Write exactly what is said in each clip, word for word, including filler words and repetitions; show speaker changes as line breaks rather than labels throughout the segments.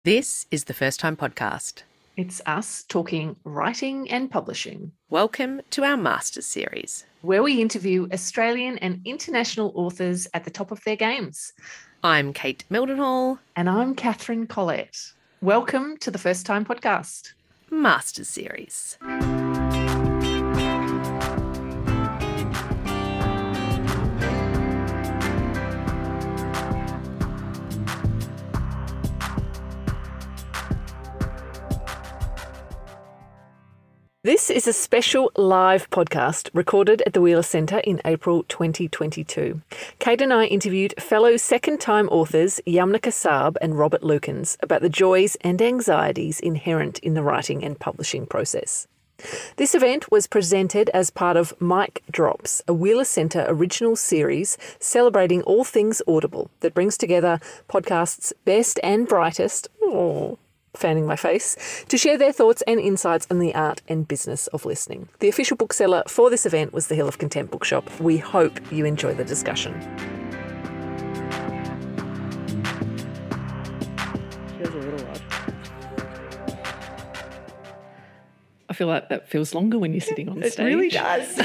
This is the First Time Podcast.
It's us talking writing and publishing.
Welcome to our Masters series,
where we interview Australian and international authors at the top of their games.
I'm Kate Mildenhall.
And I'm Catherine Collette. Welcome to the First Time Podcast.
Masters series.
This is a special live podcast recorded at the Wheeler Centre in April twenty twenty-two. Kate and I interviewed fellow second-time authors Yamna Kassab and Robert Lukens about the joys and anxieties inherent in the writing and publishing process. This event was presented as part of Mic Drops, a Wheeler Centre original series celebrating all things Audible that brings together podcast's best and brightest, oh, fanning my face, to share their thoughts and insights on the art and business of listening. The official bookseller for this event was the Hill of Content Bookshop. We hope you enjoy the discussion.
Feels a little odd. I feel like that feels longer when you're sitting on stage.
It really does.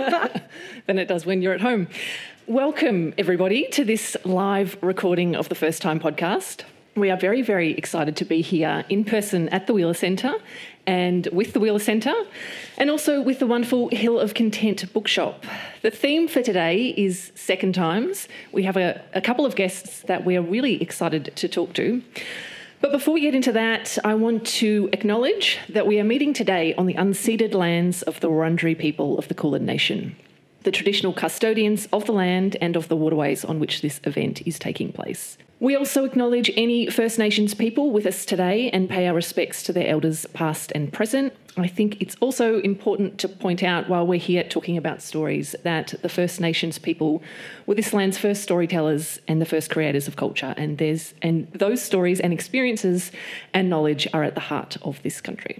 than it does when you're at home. Welcome, everybody, to this live recording of the First Time Podcast. We are very, very excited to be here in person at the Wheeler Centre and with the Wheeler Centre and also with the wonderful Hill of Content Bookshop. The theme for today is second times. We have a, a couple of guests that we are really excited to talk to. But before we get into that, I want to acknowledge that we are meeting today on the unceded lands of the Wurundjeri people of the Kulin Nation, the traditional custodians of the land and of the waterways on which this event is taking place. We also acknowledge any First Nations people with us today and pay our respects to their elders past and present. I think it's also important to point out while we're here talking about stories that the First Nations people were this land's first storytellers and the first creators of culture, and there's and those stories and experiences and knowledge are at the heart of this country.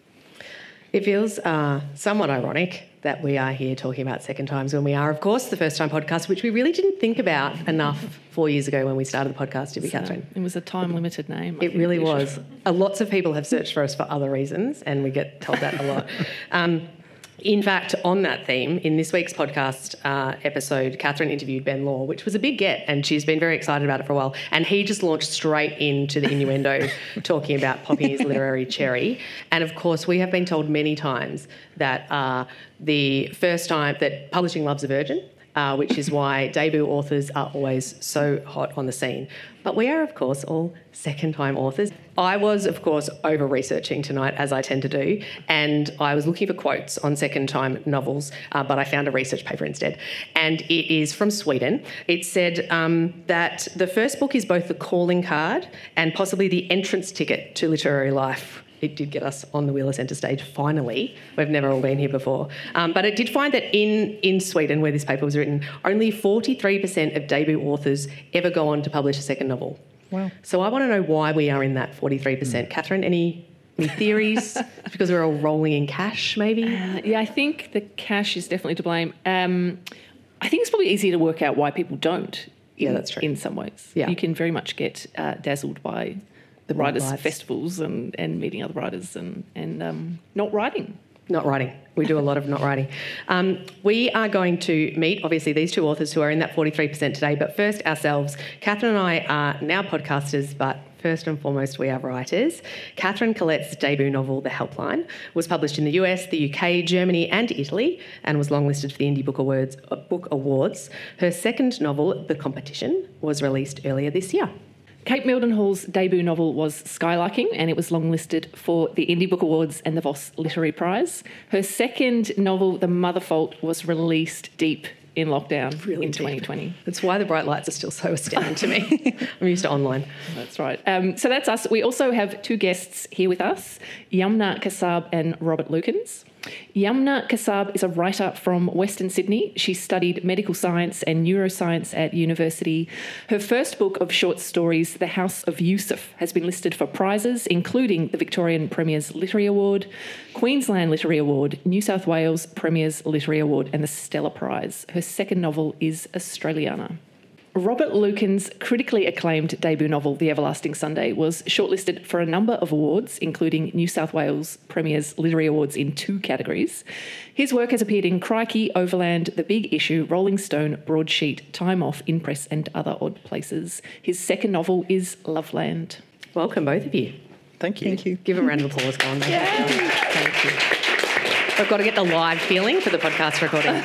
It feels uh, somewhat ironic that we are here talking about second times when we are, of course, the First Time Podcast, which we really didn't think about enough four years ago when we started the podcast, did we,
so
Catherine?
It was a time-limited name.
I it really was. Uh, lots of people have searched for us for other reasons, and we get told that a lot. Um, in fact, on that theme, in this week's podcast uh, episode, Catherine interviewed Ben Law, which was a big get, and she's been very excited about it for a while. And he just launched straight into the innuendo, talking about popping his literary cherry. And of course, we have been told many times that uh, the first time that publishing loves a virgin, uh, which is why debut authors are always so hot on the scene. But we are, of course, all second-time authors. I was, of course, over-researching tonight, as I tend to do, and I was looking for quotes on second-time novels, uh, but I found a research paper instead. And it is from Sweden. It said um, that the first book is both the calling card and possibly the entrance ticket to literary life. It did get us on the Wheeler Centre stage, finally. We've never all been here before. Um, but it did find that in, in Sweden, where this paper was written, only forty-three percent of debut authors ever go on to publish a second novel.
Wow.
So I want to know why we are in that forty-three percent. Mm. Catherine, any, any theories? It's because we're all rolling in cash, maybe?
Uh, yeah, I think the cash is definitely to blame. Um, I think it's probably easier to work out why people don't. In,
yeah, that's true.
In some ways.
Yeah.
You can very much get uh, dazzled by the writers' lives. festivals and, and meeting other writers and, and um, not writing.
Not writing. We do a lot of not writing. Um, we are going to meet, obviously, these two authors who are in that forty-three percent today, but first ourselves. Catherine and I are now podcasters, but first and foremost, we are writers. Catherine Collette's debut novel, The Helpline, was published in the U S, the U K, Germany and Italy and was longlisted for the Indie Book Awards. Uh, Book Awards. Her second novel, The Competition, was released earlier this year.
Kate Mildenhall's debut novel was Skylarking, and it was longlisted for the Indie Book Awards and the Voss Literary Prize. Her second novel, The Mother Fault, was released deep in lockdown really in deep. twenty twenty.
That's why the bright lights are still so astounding to me. I'm used to online.
That's right. Um, so that's us. We also have two guests here with us, Yamna Kassab and Robert Lukens. Yamna Kassab is a writer from Western Sydney. She studied medical science and neuroscience at university. Her first book of short stories, The House of Yusuf, has been listed for prizes, including the Victorian Premier's Literary Award, Queensland Literary Award, New South Wales Premier's Literary Award, and the Stella Prize. Her second novel is Australiana. Robert Lucan's critically acclaimed debut novel, The Everlasting Sunday, was shortlisted for a number of awards, including New South Wales Premier's Literary Awards in two categories. His work has appeared in Crikey, Overland, The Big Issue, Rolling Stone, Broadsheet, Time Off, In Press and other odd places. His second novel is Loveland.
Welcome, both of you.
Thank you.
Thank you.
Give a round of applause, go on. Thank you. I've got to get the live feeling for the podcast recording.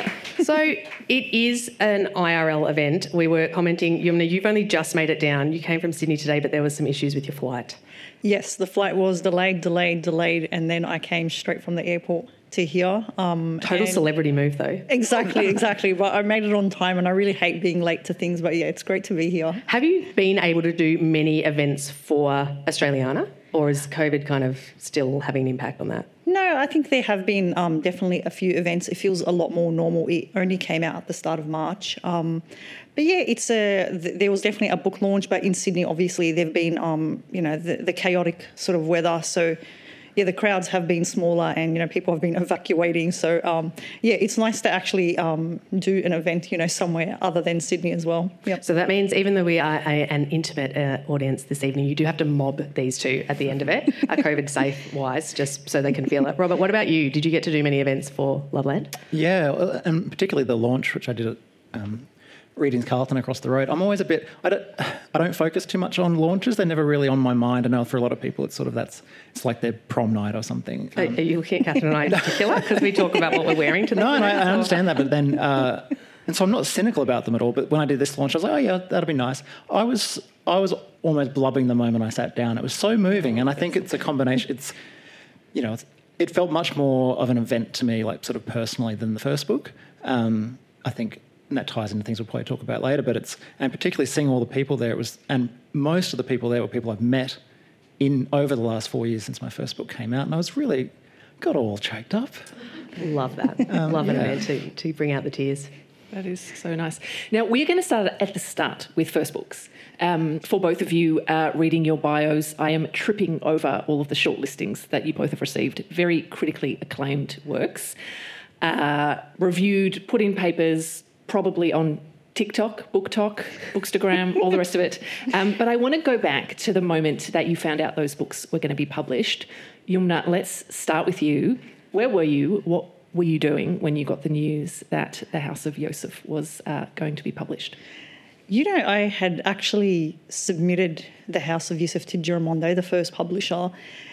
So it is an I R L event. We were commenting, Yumna, you've only just made it down. You came from Sydney today, but there was some issues with your flight.
Yes, the flight was delayed, delayed, delayed, and then I came straight from the airport to here. Um,
Total celebrity move, though.
Exactly, exactly. But I made it on time, and I really hate being late to things. But yeah, it's great to be here.
Have you been able to do many events for Australiana, or is COVID kind of still having an impact on that?
No, I think there have been um, definitely a few events. It feels a lot more normal. It only came out at the start of March. Um, but yeah, it's a. Th- there was definitely a book launch, but in Sydney, obviously, there've been um, you know the, the chaotic sort of weather. So yeah, the crowds have been smaller, and you know people have been evacuating. So um, yeah, it's nice to actually um, do an event, you know, somewhere other than Sydney as well. Yep.
So that means even though we are a, an intimate uh, audience this evening, you do have to mob these two at the end of it, uh, COVID safe wise, just so they can feel it. Robert, what about you? Did you get to do many events for Loveland?
Yeah, and particularly the launch, which I did at um, Readings Carlton across the road. I'm always a bit, I don't, I don't focus too much on launches. They're never really on my mind. I know for a lot of people it's sort of, that's, it's like their prom night or something.
Um, are, are you looking at Catherine and I in particular? Because we talk about what we're wearing to the
No, and I, I understand that, but then, uh, and so I'm not cynical about them at all, but when I did this launch, I was like, oh yeah, that'll be nice. I was, I was almost blubbing the moment I sat down. It was so moving, and I think it's a combination, it's, you know, it's, it felt much more of an event to me, like sort of personally, than the first book. Um, I think, and that ties into things we'll probably talk about later, but it's, and particularly seeing all the people there, it was, and most of the people there were people I've met in over the last four years since my first book came out, and I was really, got all choked up.
Love that.
Um,
Love an
yeah.
event to, to bring out the tears.
That is so nice. Now, we're going to start at the start with first books. Um, for both of you uh, reading your bios, I am tripping over all of the shortlistings that you both have received. Very critically acclaimed works. Uh, reviewed, put in papers, probably on TikTok, BookTok, Bookstagram, all the rest of it. Um, but I want to go back to the moment that you found out those books were going to be published. Yumna, let's start with you. Where were you? What were you doing when you got the news that The House of Yosef was uh, going to be published?
You know, I had actually submitted The House of Yosef to Giramondo, the first publisher,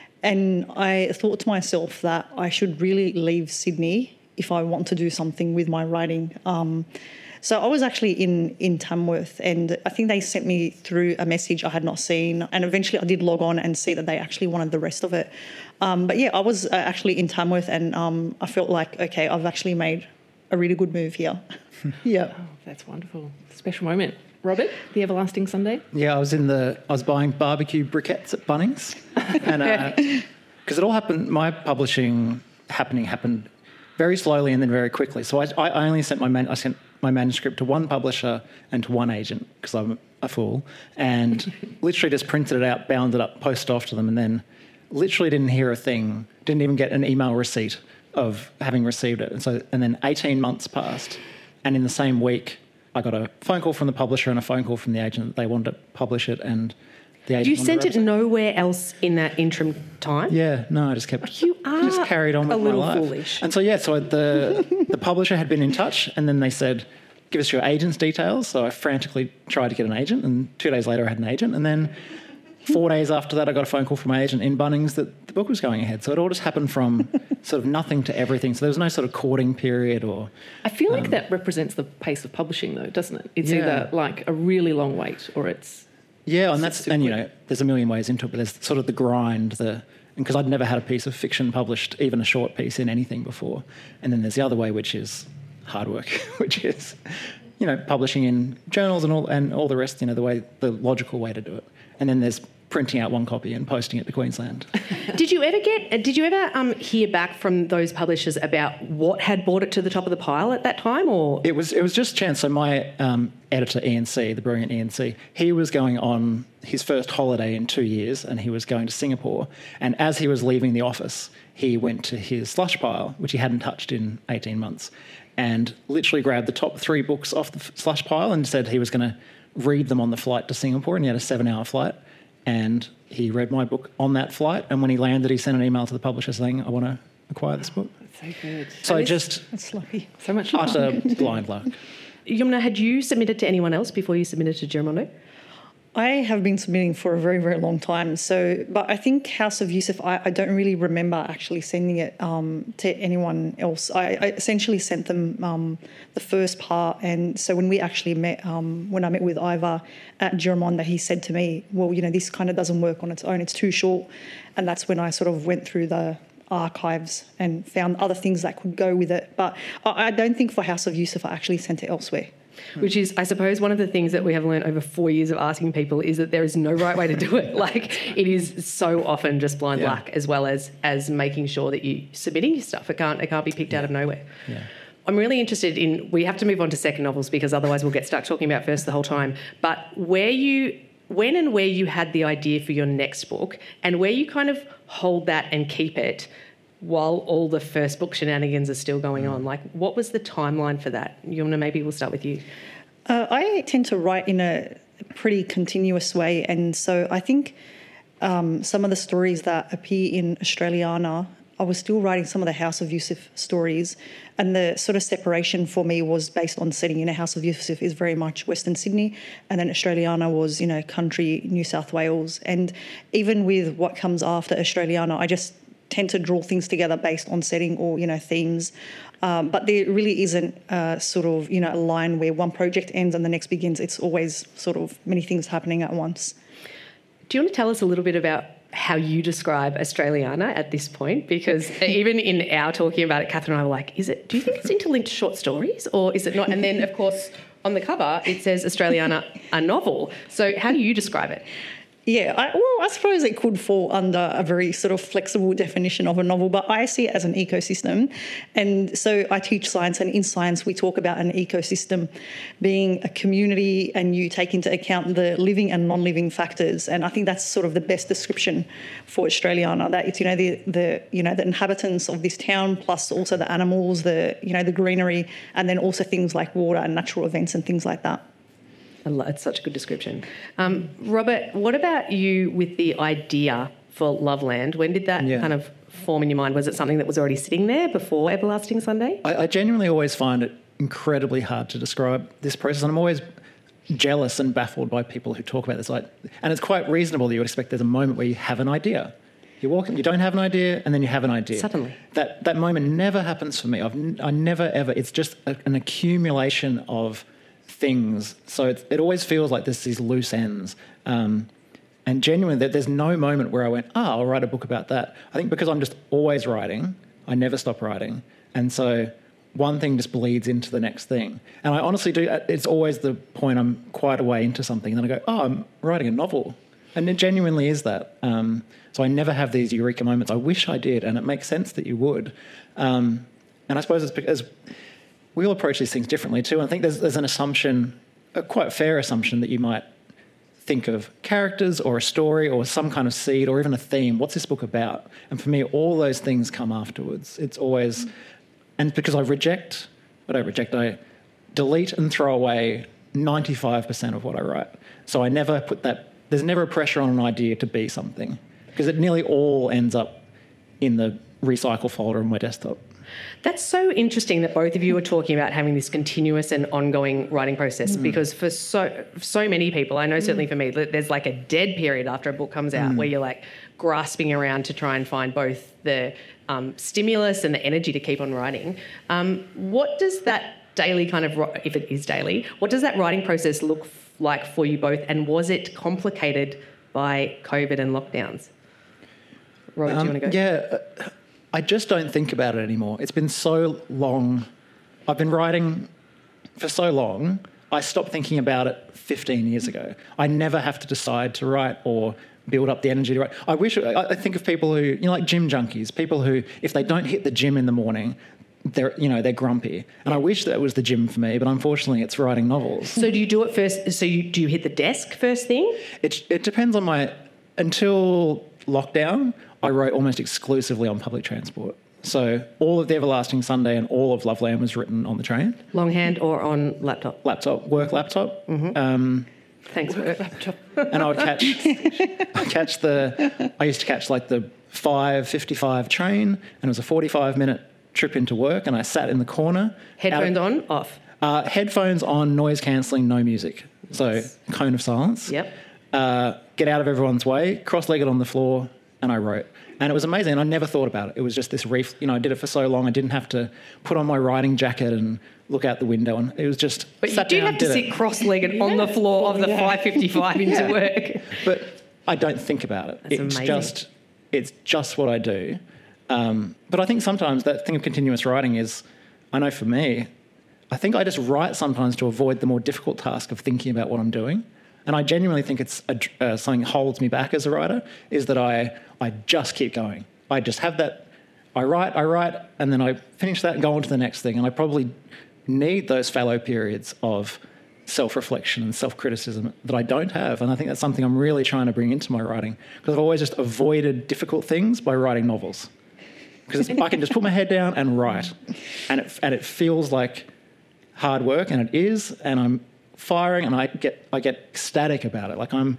and I thought to myself that I should really leave Sydney if I want to do something with my writing. Um, so I was actually in, in Tamworth, and I think they sent me through a message I had not seen, and eventually I did log on and see that they actually wanted the rest of it. Um, but yeah, I was uh, actually in Tamworth, and um, I felt like, okay, I've actually made a really good move here. Yeah.
Oh, that's wonderful. Special moment. Robert, The Everlasting Sunday?
Yeah, I was in the, I was buying barbecue briquettes at Bunnings, and because uh, it all happened, my publishing happening happened very slowly and then very quickly. So I, I only sent my man, I sent my manuscript to one publisher and to one agent because I'm a fool, and literally just printed it out, bound it up, posted off to them, and then literally didn't hear a thing, didn't even get an email receipt of having received it. And so, and then eighteen months passed, and in the same week, I got a phone call from the publisher and a phone call from the agent that they wanted to publish it, and the agent.
You
wanted
sent
to
it
represent-
nowhere else in that interim time?
Yeah, no, I just kept.
You are
just carried on with
a
my
little
life.
foolish.
And so yeah, so the the publisher had been in touch, and then they said, "Give us your agent's details." So I frantically tried to get an agent, and two days later I had an agent, and then four days after that I got a phone call from my agent in Bunnings that the book was going ahead. So it all just happened from sort of nothing to everything. So there was no sort of courting period or.
I feel like that represents the pace of publishing, though, doesn't it? It's
Yeah.
either like a really long wait or it's...
Yeah, and
It's
that's
super
and you
quick.
know, there's a million ways into it, but there's sort of the grind, the because I'd never had a piece of fiction published, even a short piece in anything before, and then there's the other way, which is hard work, which is you know publishing in journals and all and all the rest. You know, the way the logical way to do it, and then there's printing out one copy and posting it to Queensland.
Did you ever get? Did you ever um, hear back from those publishers about what had brought it to the top of the pile at that time, or
It was it was just chance. So my um, editor, Ian C, the brilliant Ian C, he was going on his first holiday in two years, and he was going to Singapore. And as he was leaving the office, he went to his slush pile, which he hadn't touched in eighteen months, and literally grabbed the top three books off the slush pile and said he was going to read them on the flight to Singapore, and he had a seven-hour flight, and he read my book on that flight, and when he landed, he sent an email to the publisher saying, I want to acquire this book.
That's so good.
So
And
just
That's lucky.
so much luck.
utter blind luck.
Yumna, had you submitted to anyone else before you submitted to Giramondo?
I have been submitting for a very, very long time. So, but I think House of Yusuf, I, I don't really remember actually sending it um, to anyone else. I, I essentially sent them um, the first part. And so when we actually met, um, when I met with Ivar at Giramondo, he said to me, well, you know, this kind of doesn't work on its own. It's too short. And that's when I sort of went through the archives and found other things that could go with it. But I, I don't think for House of Yusuf, I actually sent it elsewhere.
Which is, I suppose, one of the things that we have learned over four years of asking people is that there is no right way to do it. Like, it is so often just blind
Yeah.
luck, as well as as making sure that you submitting your stuff. It can't it can't be picked out of nowhere.
Yeah.
I'm really interested in. We have to move on to second novels because otherwise we'll get stuck talking about first the whole time. But where you, when and where you had the idea for your next book, and where you kind of hold that and keep it while all the first book shenanigans are still going on. Like, what was the timeline for that? Yumna, maybe we'll start with you.
Uh, I tend to write in a pretty continuous way, and so I think um, some of the stories that appear in Australiana, I was still writing some of the House of Yusuf stories, and the sort of separation for me was based on setting. You know, House of Yusuf is very much Western Sydney, and then Australiana was, you know, country New South Wales. And even with what comes after Australiana, I just tend to draw things together based on setting or, you know, themes. Um, but there really isn't a sort of, you know, a line where one project ends and the next begins. It's always sort of many things happening at once.
Do you want to tell us a little bit about how you describe Australiana at this point? Because even in our talking about it, Catherine and I were like, is it, do you think it's interlinked short stories or is it not? And then, of course, on the cover, it says Australiana, a novel. So how do you describe it?
Yeah, I, well, I suppose it could fall under a very sort of flexible definition of a novel, but I see it as an ecosystem. And so I teach science, and in science we talk about an ecosystem being a community, and you take into account the living and non-living factors. And I think that's sort of the best description for Australiana, that it's, you know, the, the you know, the inhabitants of this town, plus also the animals, the, you know, the greenery, and then also things like water and natural events and things like that.
It's such a good description. Um, Robert, what about you with the idea for Loveland? When did that
Yeah.
kind of form in your mind? Was it something that was already sitting there before Everlasting Sunday?
I, I genuinely always find it incredibly hard to describe this process, and I'm always jealous and baffled by people who talk about this. Like, and it's quite reasonable that you would expect there's a moment where you have an idea. You walk in, you don't have an idea, and then you have an idea.
Suddenly.
That that moment never happens for me. I've n- I never ever. It's just a, an accumulation of things. So it, it always feels like there's these loose ends. Um, and genuinely, there's no moment where I went, oh, I'll write a book about that. I think because I'm just always writing, I never stop writing. And so one thing just bleeds into the next thing. And I honestly do, it's always the point I'm quite a way into something, and then I go, oh, I'm writing a novel. And it genuinely is that. Um, so I never have these eureka moments. I wish I did, and it makes sense that you would. Um, and I suppose it's because we all approach these things differently too. And I think there's, there's an assumption, a quite fair assumption, that you might think of characters or a story or some kind of seed or even a theme. What's this book about? And for me, all those things come afterwards. It's always, and because I reject, I don't reject, I delete and throw away ninety-five percent of what I write. So I never put that, there's never a pressure on an idea to be something, because it nearly all ends up in the recycle folder on my desktop.
That's so interesting that both of you are talking about having this continuous and ongoing writing process, mm. because for so so many people, I know certainly mm. for me, there's like a dead period after a book comes out mm. where you're like grasping around to try and find both the um, stimulus and the energy to keep on writing. Um, what does that daily kind of, if it is daily, what does that writing process look like for you both, and was it complicated by COVID and lockdowns? Robert, um, do you want to go?
Yeah. I just don't think about it anymore. It's been so long. I've been writing for so long, I stopped thinking about it fifteen years ago. I never have to decide to write or build up the energy to write. I wish, I think of people who, you know, like gym junkies, people who, if they don't hit the gym in the morning, they're, you know, they're grumpy. And I wish that was the gym for me, but unfortunately it's writing novels.
So do you do it first, so you, do you hit the desk first thing?
It, it depends on my, until lockdown, I wrote almost exclusively on public transport. So all of The Everlasting Sunday and all of Loveland was written on the train.
Longhand or on laptop?
Laptop, work laptop.
Mm-hmm.
Um,
Thanks for
Laptop.
and I would catch, I catch the, I used to catch like the five fifty-five train, and it was a forty-five minute trip into work, and I sat in the corner.
Headphones
out,
on, off.
Uh, headphones on, noise cancelling, no music. So cone of silence.
Yep.
Uh, get out of everyone's way, cross-legged on the floor, and I wrote. And it was amazing, and I never thought about it. It was just this reef, you know, I did it for so long, I didn't have to put on my riding jacket and look out the window, and it was just
But you
sat
do
down,
have to
did
sit
it.
cross-legged on the floor of the five fifty-five into work.
But I don't think about it.
That's
it's
amazing.
just it's just what I do. Um, but I think sometimes that thing of continuous writing is, I know for me, I think I just write sometimes to avoid the more difficult task of thinking about what I'm doing. And I genuinely think it's a, uh, something that holds me back as a writer, is that I I just keep going. I just have that, I write, I write, and then I finish that and go on to the next thing. And I probably need those fallow periods of self-reflection and self-criticism that I don't have. And I think that's something I'm really trying to bring into my writing, because I've always just avoided difficult things by writing novels. Because I can just put my head down and write. And it, and it feels like hard work, and it is, and I'm firing, and I get I get ecstatic about it. Like I'm,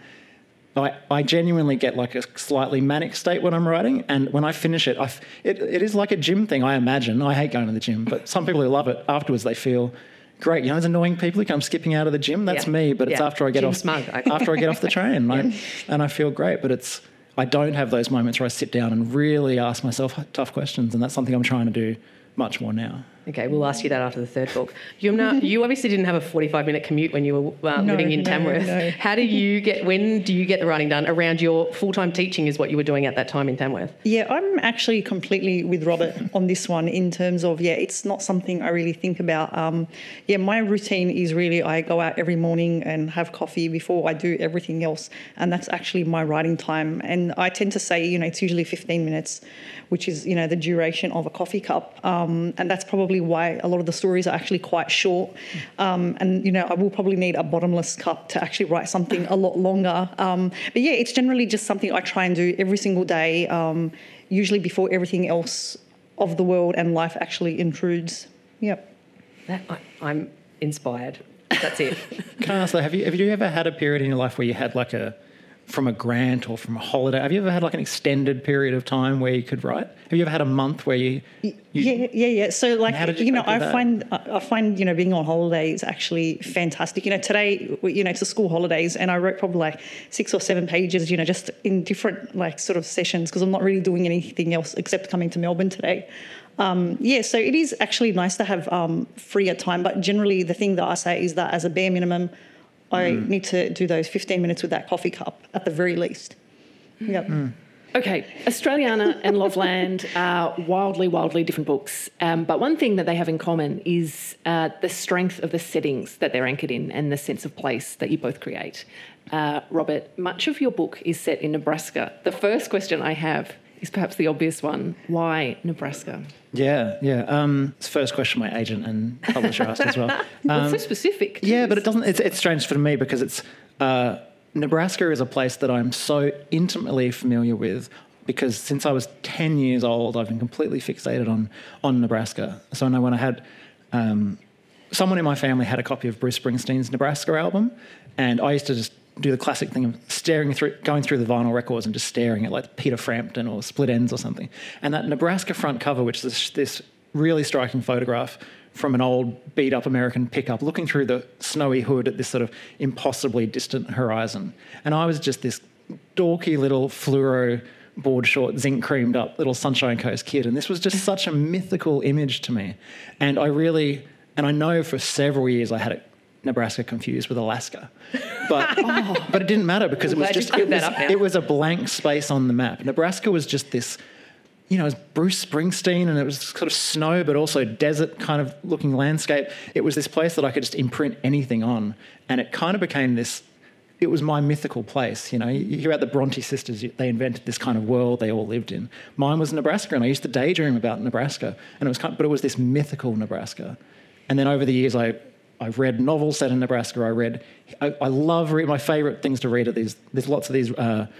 I, I genuinely get like a slightly manic state when I'm writing, and when I finish it, I f- it, it is like a gym thing, I imagine. I hate going to the gym, but some people who love it, afterwards they feel great. You know, those annoying people who come skipping out of the gym, that's
Yeah.
me, but it's
Yeah.
after I get
Gym
off
smug. I-
after I get off the train, and, I, and I feel great. But it's I don't have those moments where I sit down and really ask myself tough questions, and that's something I'm trying to do much more now.
Okay, we'll ask you that after the third book. Yumna, you obviously didn't have a forty-five minute commute when you were uh,
No,
living in
no,
Tamworth.
no.
How do you get, when do you get the writing done around your full-time teaching is what you were doing at that time in Tamworth?
Yeah, I'm actually completely with Robert on this one in terms of, yeah, it's not something I really think about. Um, yeah, my routine is really I go out every morning and have coffee before I do everything else. And that's actually my writing time. And I tend to say, you know, it's usually fifteen minutes, which is, you know, the duration of a coffee cup. Um, and that's probably why a lot of the stories are actually quite short. Um, and, you know, I will probably need a bottomless cup to actually write something a lot longer. Um, but yeah, it's generally just something I try and do every single day, um, usually before everything else of the world and life actually intrudes. Yep.
That, I, I'm inspired. That's it.
Can I ask though, have you have you ever had a period in your life where you had like a, from a grant or from a holiday, have you ever had like an extended period of time where you could write? Have you ever had a month where you... you
Yeah, yeah, yeah. So, like,
how did you
you know,
cope with
I
that?
find I find you know being on holiday is actually fantastic. You know, today, you know, it's the school holidays, and I wrote probably like six or seven pages. You know, just in different like sort of sessions because I'm not really doing anything else except coming to Melbourne today. Um, yeah, so it is actually nice to have um, freer time. But generally, the thing that I say is that as a bare minimum, I
Mm.
need to do those fifteen minutes with that coffee cup at the very least. Yep.
Mm.
Okay, Australiana and Loveland are wildly, wildly different books. Um, but one thing that they have in common is uh, the strength of the settings that they're anchored in and the sense of place that you both create. Uh, Robert, much of your book is set in Nebraska. The first question I have is perhaps the obvious one. Why Nebraska?
Yeah, yeah. Um, it's the first question my agent and publisher asked as well.
Well, it's so specific.
Yeah, but it doesn't. It's, it's strange for me because it's uh, Nebraska is a place that I'm so intimately familiar with because since I was ten years old, I've been completely fixated on on Nebraska. So I know when I had um, someone in my family had a copy of Bruce Springsteen's Nebraska album, and I used to just do the classic thing of staring through, going through the vinyl records and just staring at like Peter Frampton or Split Enz or something. And that Nebraska front cover, which is this really striking photograph from an old beat-up American pickup looking through the snowy hood at this sort of impossibly distant horizon. And I was just this dorky little fluoro board short, zinc creamed up little Sunshine Coast kid. And this was just such a mythical image to me. And I really, and I know for several years I had it Nebraska confused with Alaska. But oh, but it didn't matter because it was
glad you
just
cleared
it
that
was,
up now.
it was a blank space on the map. Nebraska was just this, you know, it was Bruce Springsteen and it was sort of snow but also desert kind of looking landscape. It was this place that I could just imprint anything on, and it kind of became this, it was my mythical place. You know, you hear about the Bronte sisters, they invented this kind of world they all lived in. Mine was Nebraska, and I used to daydream about Nebraska, and it was kind of, but it was this mythical Nebraska. And then over the years I I've read novels set in Nebraska. I read, I, I love read. My favourite things to read are these. There's lots of these uh,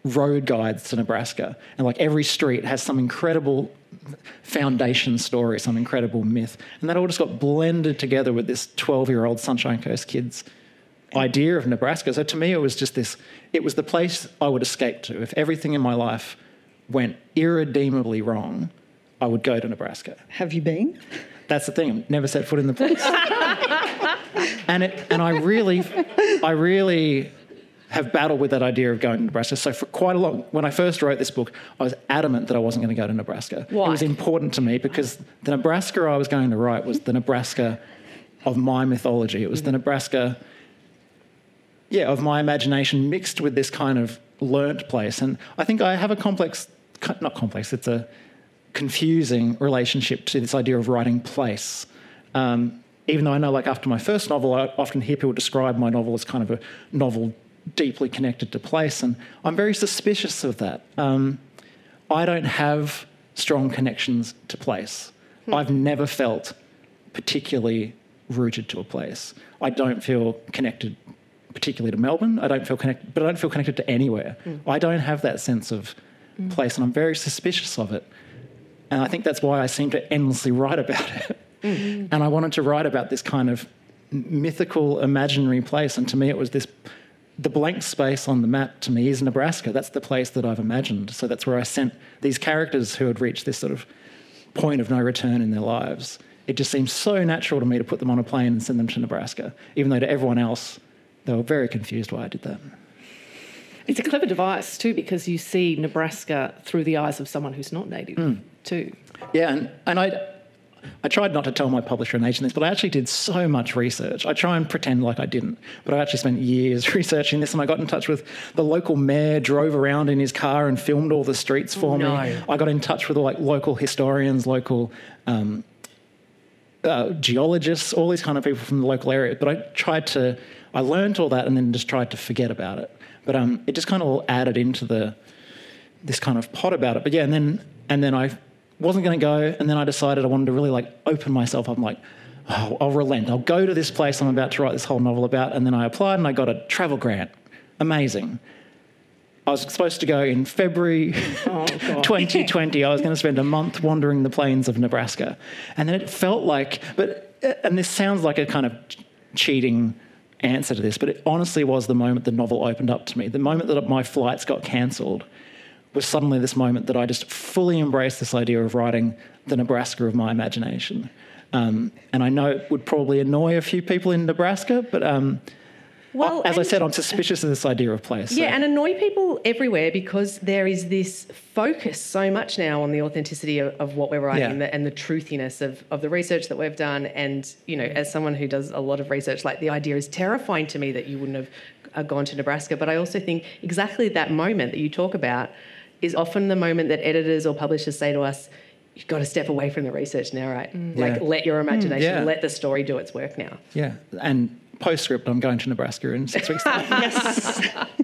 road guides to Nebraska, and like every street has some incredible foundation story, some incredible myth, and that all just got blended together with this twelve-year-old Sunshine Coast kid's idea of Nebraska. So to me, it was just this, it was the place I would escape to. If everything in my life went irredeemably wrong, I would go to Nebraska.
Have you been?
That's the thing. I've never set foot in the place. and it, and I really, I really have battled with that idea of going to Nebraska. So for quite a long, when I first wrote this book, I was adamant that I wasn't going to go to Nebraska.
Why?
It was important to me because the Nebraska I was going to write was the Nebraska of my mythology. It was the Nebraska, yeah, of my imagination mixed with this kind of learnt place. And I think I have a complex, not complex, it's a confusing relationship to this idea of writing place. Um, even though I know, like, after my first novel, I often hear people describe my novel as kind of a novel deeply connected to place, and I'm very suspicious of that. Um, I don't have strong connections to place. Hmm. I've never felt particularly rooted to a place. I don't feel connected particularly to Melbourne. I don't feel connected, but I don't feel connected to anywhere. Hmm. I don't have that sense of hmm. place, and I'm very suspicious of it. And I think that's why I seem to endlessly write about it. Mm-hmm. And I wanted to write about this kind of mythical, imaginary place. And to me, it was this, the blank space on the map to me is Nebraska. That's the place that I've imagined. So that's where I sent these characters who had reached this sort of point of no return in their lives. It just seems so natural to me to put them on a plane and send them to Nebraska, even though to everyone else, they were very confused why I did that.
It's a clever device too, because you see Nebraska through the eyes of someone who's not native mm. too.
Yeah, and, and I I tried not to tell my publisher and agent this, but I actually did so much research. I try and pretend like I didn't, but I actually spent years researching this, and I got in touch with the local mayor, drove around in his car and filmed all the streets for
no.
me. I got in touch with like local historians, local um, uh, geologists, all these kind of people from the local area. But I tried to, I learned all that and then just tried to forget about it. But um, it just kind of all added into the this kind of pot about it. But yeah, and then and then I wasn't going to go, and then I decided I wanted to really like open myself up. I'm like, oh, I'll relent. I'll go to this place I'm about to write this whole novel about. And then I applied and I got a travel grant. Amazing. I was supposed to go in February oh, twenty twenty. I was going to spend a month wandering the plains of Nebraska. And then it felt like, but and this sounds like a kind of cheating answer to this, but it honestly was the moment the novel opened up to me. The moment that my flights got cancelled was suddenly this moment that I just fully embraced this idea of writing the Nebraska of my imagination. Um, and I know it would probably annoy a few people in Nebraska, but um, well, as I said, I'm suspicious of this idea of place.
Yeah,
so.
and annoy people everywhere because there is this focus so much now on the authenticity of, of what we're writing yeah. and, the, and the truthiness of, of the research that we've done. And, you know, as someone who does a lot of research, like the idea is terrifying to me that you wouldn't have uh, gone to Nebraska. But I also think exactly that moment that you talk about is often the moment that editors or publishers say to us, you've got to step away from the research now, right? Mm. Like, yeah. let your imagination, mm, yeah. let the story do its work now.
Yeah, and postscript, I'm going to Nebraska in six weeks' time.
Yes.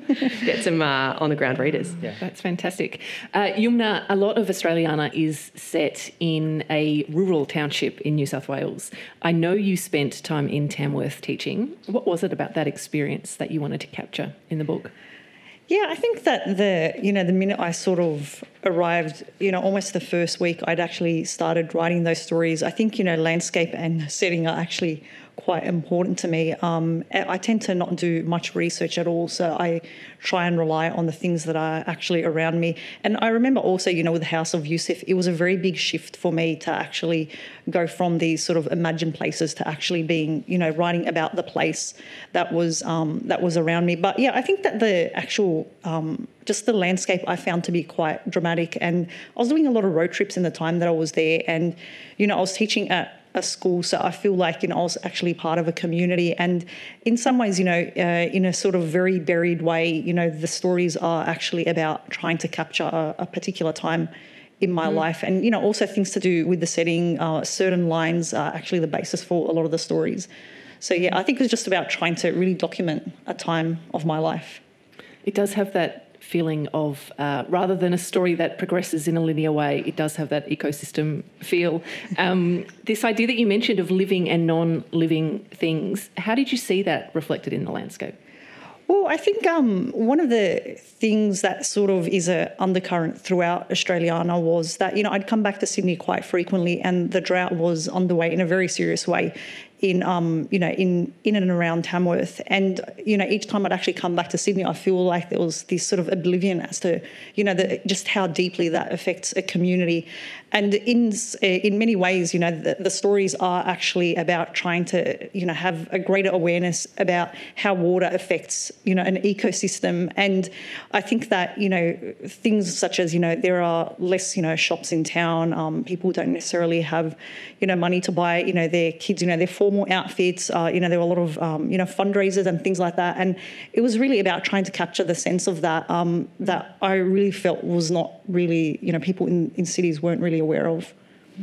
Get some uh, on-the-ground readers.
Yeah, that's fantastic. Uh, Yumna, a lot of Australiana is set in a rural township in New South Wales. I know you spent time in Tamworth teaching. What was it about that experience that you wanted to capture in the book?
Yeah, I think that the, you know, the minute I sort of arrived, you know, almost the first week, I'd actually started writing those stories. I think, you know, landscape and setting are actually quite important to me. Um, I tend to not do much research at all, so I try and rely on the things that are actually around me. And I remember also, you know, with the House of Yusuf, it was a very big shift for me to actually go from these sort of imagined places to actually being, you know, writing about the place that was um, that was around me. But yeah, I think that the actual um, just the landscape I found to be quite dramatic. And I was doing a lot of road trips in the time that I was there, and you know, I was teaching at a school, so I feel like, you know, I was actually part of a community. And in some ways, you know, uh, in a sort of very buried way, you know, the stories are actually about trying to capture a, a particular time in my mm. life. And, you know, also things to do with the setting. Uh, certain lines are actually the basis for a lot of the stories. So, yeah, I think it was just about trying to really document a time of my life.
It does have that feeling of, uh, rather than a story that progresses in a linear way, it does have that ecosystem feel. Um, this idea that you mentioned of living and non-living things, how did you see that reflected in the landscape?
Well, I think um, one of the things that sort of is a undercurrent throughout Australiana was that, you know, I'd come back to Sydney quite frequently and the drought was underway in a very serious way in, um, you know, in, in and around Tamworth. And, you know, each time I'd actually come back to Sydney, I feel like there was this sort of oblivion as to, you know, the, just how deeply that affects a community. And in in many ways, you know, the, the stories are actually about trying to, you know, have a greater awareness about how water affects, you know, an ecosystem. And I think that, you know, things such as, you know, there are less, you know, shops in town. Um, people don't necessarily have, you know, money to buy, you know, their kids, you know, their formal outfits. Uh, you know, there were a lot of, um, you know, fundraisers and things like that. And it was really about trying to capture the sense of that, um, that I really felt was not really, you know, people in, in cities weren't really aware of.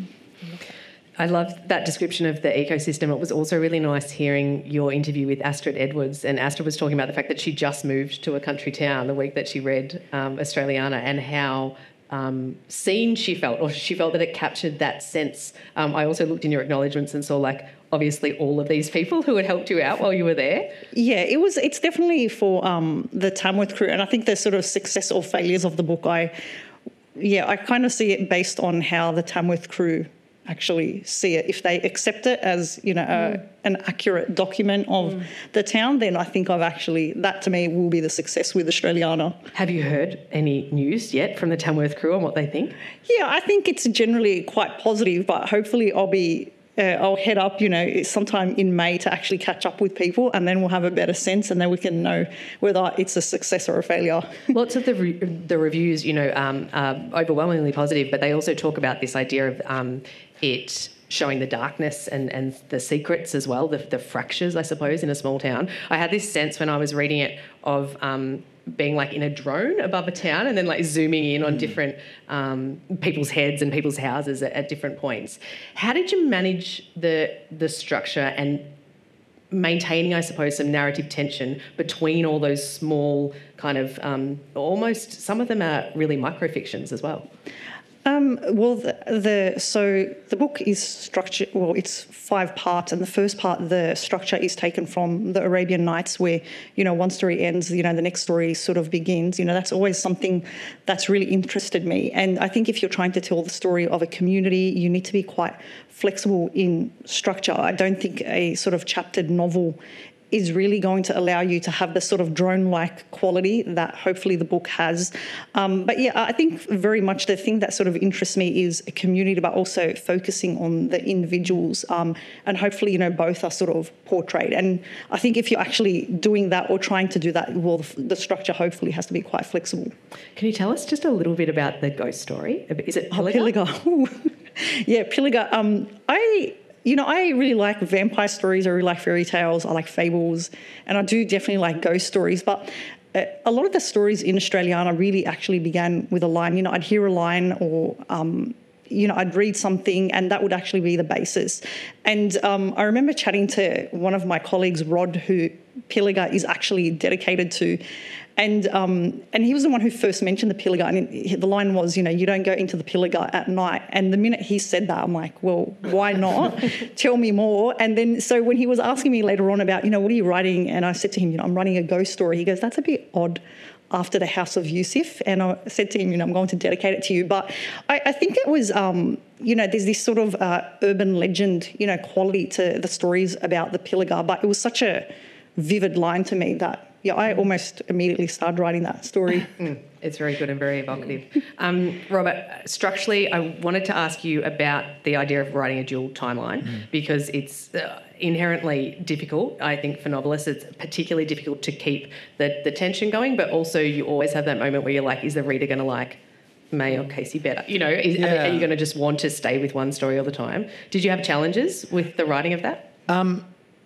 I love that description of the ecosystem. It was also really nice hearing your interview with Astrid Edwards, and Astrid was talking about the fact that she just moved to a country town the week that she read um, Australiana, and how um, seen she felt, or she felt that it captured that sense. Um, I also looked in your acknowledgements and saw, like, obviously all of these people who had helped you out while you were there.
Yeah, it was. It's definitely for um, the Tamworth crew, and I think the sort of success or failures of the book, I Yeah, I kind of see it based on how the Tamworth crew actually see it. If they accept it as, you know, mm. a, an accurate document of mm. the town, then I think I've actually, that to me will be the success with Australiana.
Have you heard any news yet from the Tamworth crew on what they think?
Yeah, I think it's generally quite positive, but hopefully I'll be Uh, I'll head up, you know, sometime in May to actually catch up with people, and then we'll have a better sense, and then we can know whether it's a success or a failure.
Lots of the re- the reviews, you know, um, are overwhelmingly positive, but they also talk about this idea of um, it showing the darkness and, and the secrets as well, the, the fractures, I suppose, in a small town. I had this sense when I was reading it of Um, being like in a drone above a town and then like zooming in on different um, people's heads and people's houses at, at different points. How did you manage the the structure and maintaining, I suppose, some narrative tension between all those small kind of um, almost, some of them are really microfictions as well?
Um, well, the, the so the book is structured. Well, it's five parts, and the first part, the structure is taken from the Arabian Nights, where, you know, one story ends, you know, the next story sort of begins. You know, that's always something that's really interested me. And I think if you're trying to tell the story of a community, you need to be quite flexible in structure. I don't think a sort of chaptered novel is really going to allow you to have the sort of drone-like quality that hopefully the book has. Um, but yeah, I think very much the thing that sort of interests me is a community, but also focusing on the individuals. Um, and hopefully, you know, both are sort of portrayed. And I think if you're actually doing that or trying to do that, well, the structure hopefully has to be quite flexible.
Can you tell us just a little bit about the ghost story? Is it Pilliga?
Oh, Pilliga. Yeah, Pilliga. Um, I... You know, I really like vampire stories, I really like fairy tales, I like fables, and I do definitely like ghost stories. But uh, a lot of the stories in Australiana really actually began with a line. You know, I'd hear a line or, um, you know, I'd read something and that would actually be the basis. And um, I remember chatting to one of my colleagues, Rod, who Pilliga is actually dedicated to. And um, and he was the one who first mentioned the Pilliga, and the line was, you know, you don't go into the Pilliga at night. And the minute he said that, I'm like, well, why not? Tell me more. And then so when he was asking me later on about, you know, what are you writing? And I said to him, you know, I'm writing a ghost story. He goes, that's a bit odd after the House of Yusuf. And I said to him, you know, I'm going to dedicate it to you. But I, I think it was, um, you know, there's this sort of uh, urban legend, you know, quality to the stories about the Pilliga. But it was such a vivid line to me that, yeah, I almost immediately started writing that story.
Mm, it's very good and very evocative. Um, Robert, structurally, I wanted to ask you about the idea of writing a dual timeline mm. because it's uh, inherently difficult, I think, for novelists. It's particularly difficult to keep the, the tension going, but also you always have that moment where you're like, is the reader going to like May or Casey better? You know, is, yeah. are, are you going to just want to stay with one story all the time? Did you have challenges with the writing of that? Um.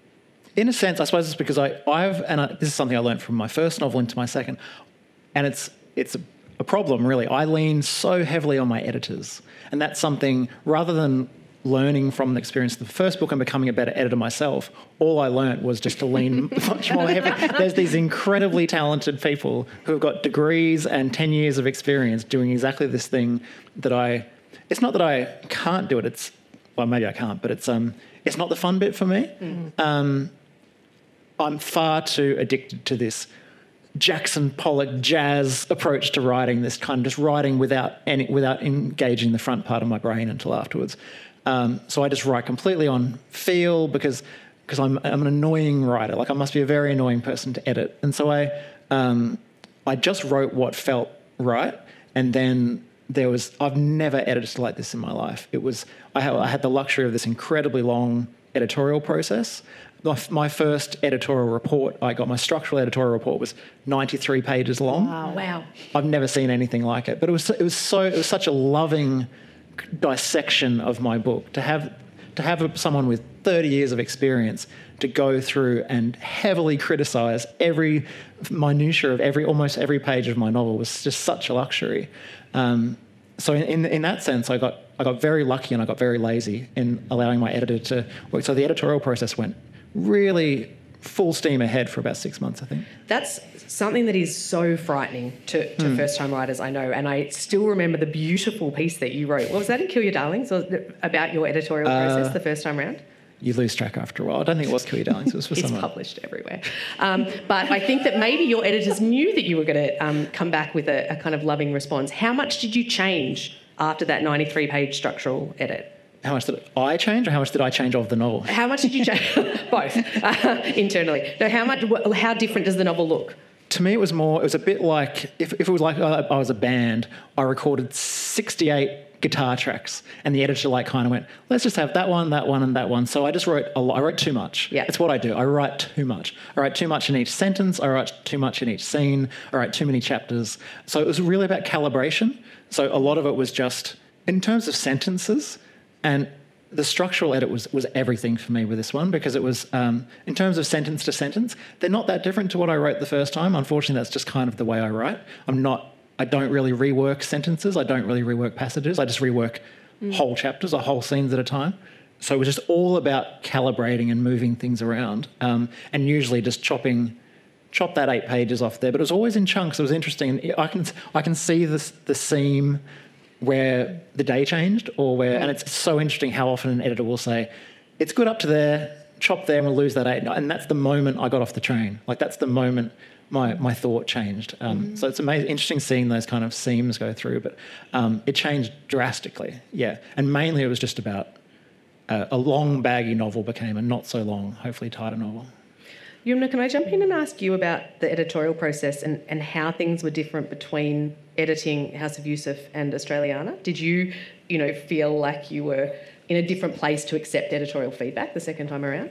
In a sense, I suppose it's because I, I've, and I, this is something I learned from my first novel into my second, and it's it's a, a problem, really. I lean so heavily on my editors, and that's something, rather than learning from the experience of the first book and becoming a better editor myself, all I learnt was just to lean much more heavily. There's these incredibly talented people who have got degrees and ten years of experience doing exactly this thing that I, it's not that I can't do it, it's, well, maybe I can't, but it's um, it's not the fun bit for me. Mm-hmm. Um, I'm far too addicted to this Jackson Pollock jazz approach to writing, this kind of just writing without any, without engaging the front part of my brain until afterwards. Um, so I just write completely on feel because because I'm I'm an annoying writer. Like I must be a very annoying person to edit. And so I um, I just wrote what felt right, and then there was I've never edited like this in my life. It was I had, I had the luxury of this incredibly long editorial process. My first editorial report, I got my structural editorial report was ninety-three pages long.
Wow. Wow.
I've never seen anything like it. But it was it was so it was such a loving dissection of my book to have to have someone with thirty years of experience to go through and heavily criticise every minutiae of every almost every page of my novel was just such a luxury. Um, so in, in in that sense, I got I got very lucky and I got very lazy in allowing my editor to work. So the editorial process went really full steam ahead for about six months, I think.
That's something that is so frightening to, to mm. first-time writers, I know, and I still remember the beautiful piece that you wrote. What was that in Kill Your Darlings, or about your editorial process uh, the first time round?
You lose track after a while. I don't think it was Kill Your Darlings. It was for
it's
someone.
It's published everywhere. Um, but I think that maybe your editors knew that you were going to um, come back with a, a kind of loving response. How much did you change after that ninety-three page structural edit?
How much did I change, or how much did I change of the novel?
How much did you change? Both, uh, internally. No, how much? How different does the novel look?
To me, it was more. It was a bit like if, if it was like I, I was a band. I recorded sixty-eight guitar tracks, and the editor like kind of went, "Let's just have that one, that one, and that one." So I just wrote a lot. I wrote too much.
Yeah,
it's what I do. I write too much. I write too much in each sentence. I write too much in each scene. I write too many chapters. So it was really about calibration. So a lot of it was just in terms of sentences. And the structural edit was, was everything for me with this one because it was, um, in terms of sentence to sentence, they're not that different to what I wrote the first time. Unfortunately, that's just kind of the way I write. I'm not, I don't really rework sentences. I don't really rework passages. I just rework mm. whole chapters or whole scenes at a time. So it was just all about calibrating and moving things around um, and usually just chopping, chop that eight pages off there. But it was always in chunks. It was interesting. I can, I can see this, the seam where the day changed or where, and it's so interesting how often an editor will say, it's good up to there, chop there and we'll lose that eight. And that's the moment I got off the train. Like that's the moment my, my thought changed. Um, mm-hmm. So it's amazing, interesting seeing those kind of seams go through, but um, it changed drastically, yeah. And mainly it was just about uh, a long baggy novel became a not so long, hopefully tighter novel.
Yumna, can I jump in and ask you about the editorial process and, and how things were different between editing House of Yusuf and Australiana? Did you, you know, feel like you were in a different place to accept editorial feedback the second time around?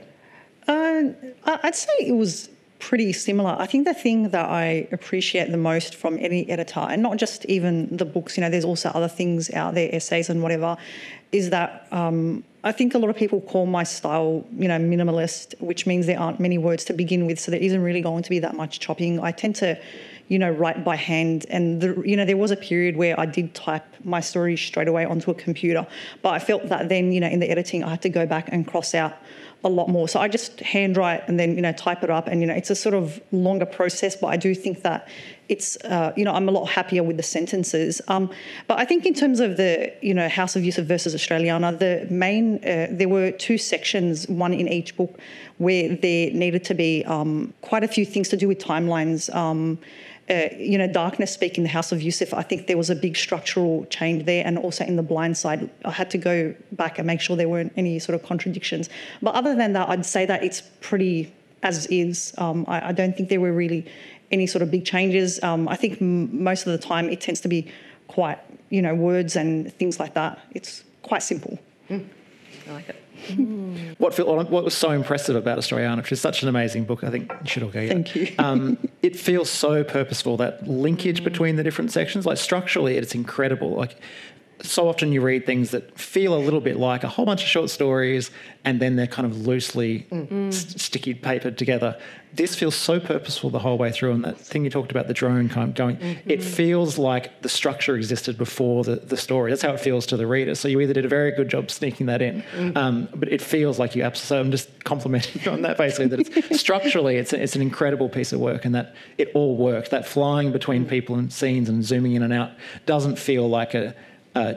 Uh, I'd say it was pretty similar. I think the thing that I appreciate the most from any editor, and not just even the books, you know, there's also other things out there, essays and whatever, is that um, I think a lot of people call my style, you know, minimalist, which means there aren't many words to begin with, so there isn't really going to be that much chopping. I tend to, you know, write by hand, and the, you know, there was a period where I did type my story straight away onto a computer, but I felt that then, you know, in the editing, I had to go back and cross out a lot more. So I just handwrite and then, you know, type it up, and, you know, it's a sort of longer process, but I do think that it's, uh, you know, I'm a lot happier with the sentences. Um, but I think in terms of the, you know, House of Yusuf versus Australiana, the main, uh, there were two sections, one in each book, where there needed to be um, quite a few things to do with timelines. Um, Uh, you know, Darkness Speak in the House of Yusuf, I think there was a big structural change there, and also in The Blind Side, I had to go back and make sure there weren't any sort of contradictions. But other than that, I'd say that it's pretty as is. Um, I, I don't think there were really any sort of big changes. Um, I think m- most of the time it tends to be quite, you know, words and things like that. It's quite simple.
Mm. I like it.
Mm.
What, what was so impressive about Australiana, which is such an amazing book, I think you should all go get it.
Thank you.
Um, it feels so purposeful, that linkage between the different sections. Like structurally, it's incredible. Like so often you read things that feel a little bit like a whole bunch of short stories and then they're kind of loosely mm. st- sticky papered together. This feels so purposeful the whole way through, and that thing you talked about, the drone kind of going, mm-hmm. it feels like the structure existed before the, the story. That's how it feels to the reader. So you either did a very good job sneaking that in, mm-hmm. um, but it feels like you absolutely, so I'm just complimenting you on that basically, that it's structurally it's, a, it's an incredible piece of work, and that it all worked. That flying between people and scenes and zooming in and out doesn't feel like a, a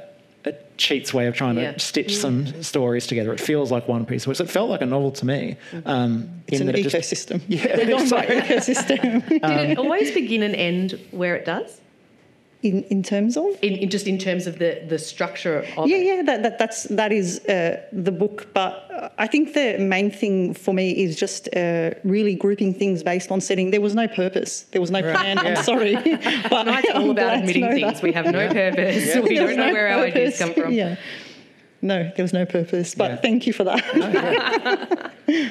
a cheat's way of trying
Yeah.
to stitch some stories together. It feels like one piece, which it felt like a novel to me. Um,
It's
in
an
that it just-
ecosystem.
Yeah,
They're going by
exactly.
ecosystem.
Did it always begin and end where it does?
in in terms of
In, in just in terms of the, the structure of
yeah,
it?
yeah, that, that that's that is uh, the book. But uh, I think the main thing for me is just uh, really grouping things based on setting. There was no purpose. There was no plan. I'm sorry, but
Tonight's all
I'm
about
glad to
admitting
know
things.
that.
We have no purpose.
Yeah.
We
There
don't
was
know
no
where our ideas
purpose.
come from.
Yeah. No, there was no purpose. But
Yeah.
thank you for that.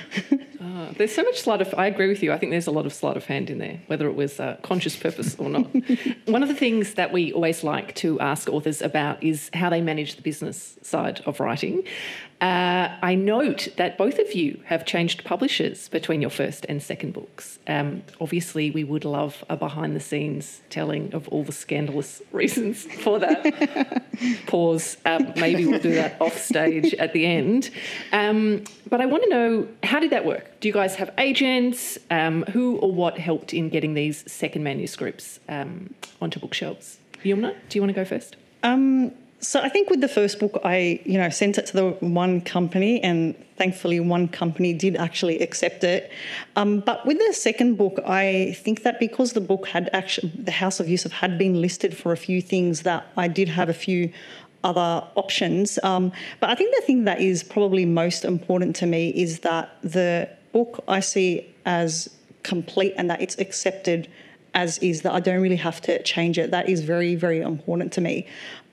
Uh, there's so much sleight of. I agree with you. I think there's a lot of sleight of hand in there, whether it was uh, conscious purpose or not. One of the things that we always like to ask authors about is how they manage the business side of writing. Uh, I note that both of you have changed publishers between your first and second books. Um, obviously, we would love a behind-the-scenes telling of all the scandalous reasons for that. Pause. Um, maybe we'll do that off stage at the end. Um, but I want to know, how did that work? Do you guys have agents? Um, who or what helped in getting these second manuscripts um, onto bookshelves? Yumna, do you want to go first?
Um, so I think with the first book, I you know sent it to the one company, and thankfully one company did actually accept it. Um, but with the second book, I think that because the book had actually, the House of Yusuf had been listed for a few things, that I did have a few other options. Um, but I think the thing that is probably most important to me is that the book I see as complete and that it's accepted as is, that I don't really have to change it. That is very, very important to me.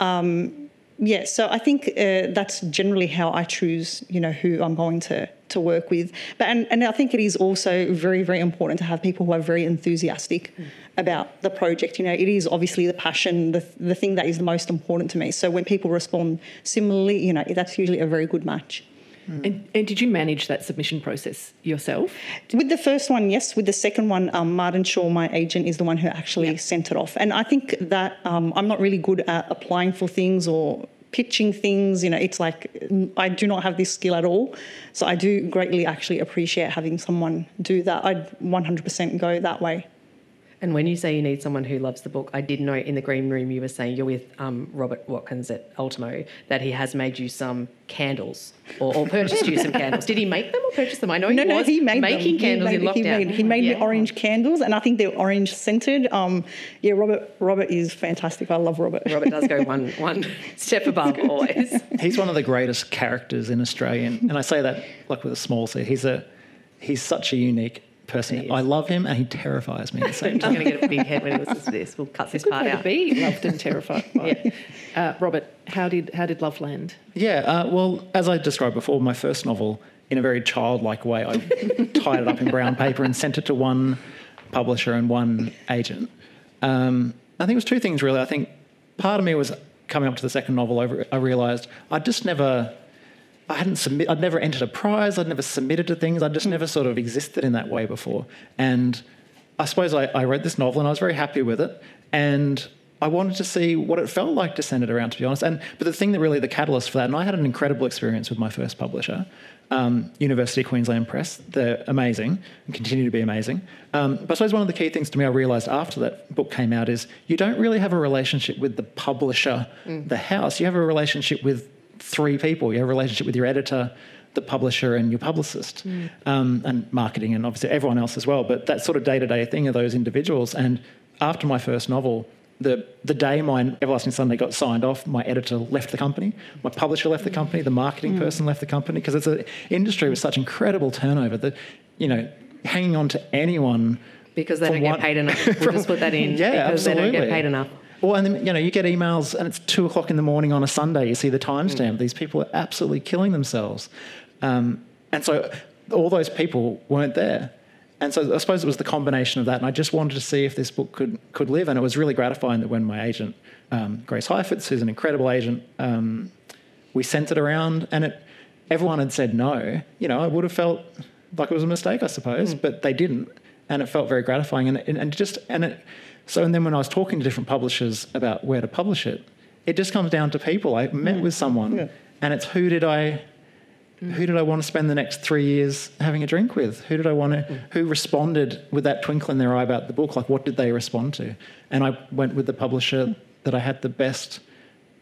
Um, yeah, so I think uh, that's generally how I choose, you know, who I'm going to to work with. But and, and I think it is also very, very important to have people who are very enthusiastic mm. about the project. You know, it is obviously the passion, the the thing that is the most important to me. So when people respond similarly, you know, that's usually a very good match.
Mm. And, and did you manage that submission process yourself?
With the first one, yes. With the second one, um, Martin Shaw, my agent, is the one who actually yep. sent it off. And I think that um, I'm not really good at applying for things or pitching things. You know, it's like I do not have this skill at all. So I do greatly actually appreciate having someone do that. I'd one hundred percent go that way.
And when you say you need someone who loves the book, I did note in the green room you were saying you're with um, Robert Watkins at Ultimo, that he has made you some candles or, or purchased you some candles. Did he make them or purchase them? I know he
no,
was
no, he made
making
them.
candles
he made,
in lockdown.
He made, he made
yeah.
me orange candles, and I think they're orange scented. Um, yeah, Robert Robert is fantastic. I love Robert.
Robert does go one one step above always.
He's one of the greatest characters in Australian, and I say that like with a small c. He's a he's such a unique person. I love him, and he terrifies me at the same
I'm
time.
going to get a big head when he listens to this. We'll cut this
Good
part
way
out.
to be loved and terrified by.
Yeah.
Uh, Robert, how did how did love land?
Yeah, uh, well, as I described before, my first novel, in a very childlike way, I tied it up in brown paper and sent it to one publisher and one agent. Um, I think it was two things, really. I think part of me was coming up to the second novel, I, I realised I'd just never... I hadn't submit. I'd never entered a prize. I'd never submitted to things. I'd just never sort of existed in that way before. And I suppose I, I read this novel and I was very happy with it. And I wanted to see what it felt like to send it around, to be honest. And but the thing that really the catalyst for that, and I had an incredible experience with my first publisher, um, University of Queensland Press. They're amazing and continue to be amazing. Um, but I suppose one of the key things to me I realised after that book came out is you don't really have a relationship with the publisher, mm. the house. You have a relationship with three people. You have a relationship with your editor, the publisher, and your publicist, mm. um, and marketing, and obviously everyone else as well. But that sort of day-to-day thing of those individuals. And after my first novel, the the day my Everlasting Sunday got signed off, my editor left the company, my publisher left the company, the marketing mm. person left the company, because it's an industry with such incredible turnover that, you know, hanging on to anyone
because they don't
one,
get paid enough. We'll
from,
just put that in.
Yeah,
because
absolutely.
they don't get paid enough.
Or, and then, you know, you get emails and it's two o'clock in the morning on a Sunday, you see the timestamp. Mm. These people are absolutely killing themselves. Um, and so all those people weren't there. And so I suppose it was the combination of that. And I just wanted to see if this book could could live. And it was really gratifying that when my agent, um, Grace Heifetz, who's an incredible agent, um, we sent it around and it everyone had said no. You know, I would have felt like it was a mistake, I suppose, mm. but they didn't. And it felt very gratifying. And, and, and just, and it, So and then when I was talking to different publishers about where to publish it, it just comes down to people. I met mm. with someone yeah. and it's who did I mm. who did I want to spend the next three years having a drink with? Who did I want to mm. who responded with that twinkle in their eye about the book? Like what did they respond to? And I went with the publisher mm. that I had the best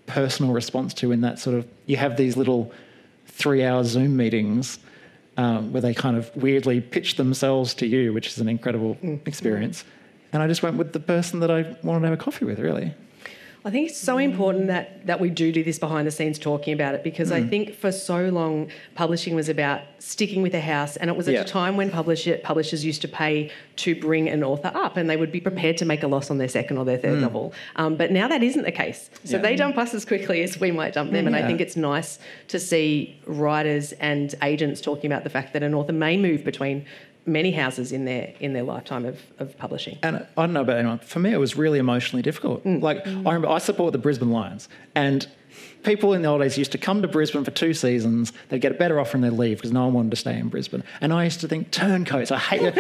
personal response to in that sort of, you have these little three-hour Zoom meetings um, where they kind of weirdly pitch themselves to you, which is an incredible mm. experience. And I just went with the person that I wanted to have a coffee with, really.
I think it's so important that, that we do do this behind the scenes talking about it, because mm. I think for so long publishing was about sticking with a house, and it was at yeah. a time when publisher, publishers used to pay to bring an author up, and they would be prepared to make a loss on their second or their third mm. novel. Um, but now that isn't the case. So yeah. they dump us as quickly as we might dump them, and yeah. I think it's nice to see writers and agents talking about the fact that an author may move between many houses in their in their lifetime of, of publishing. And
I don't know about anyone, for me it was really emotionally difficult. Mm. Like mm. I remember I support the Brisbane Lions, and people in the old days used to come to Brisbane for two seasons, they'd get a better offer and they'd leave because no one wanted to stay in Brisbane. And I used to think, turncoats, I hate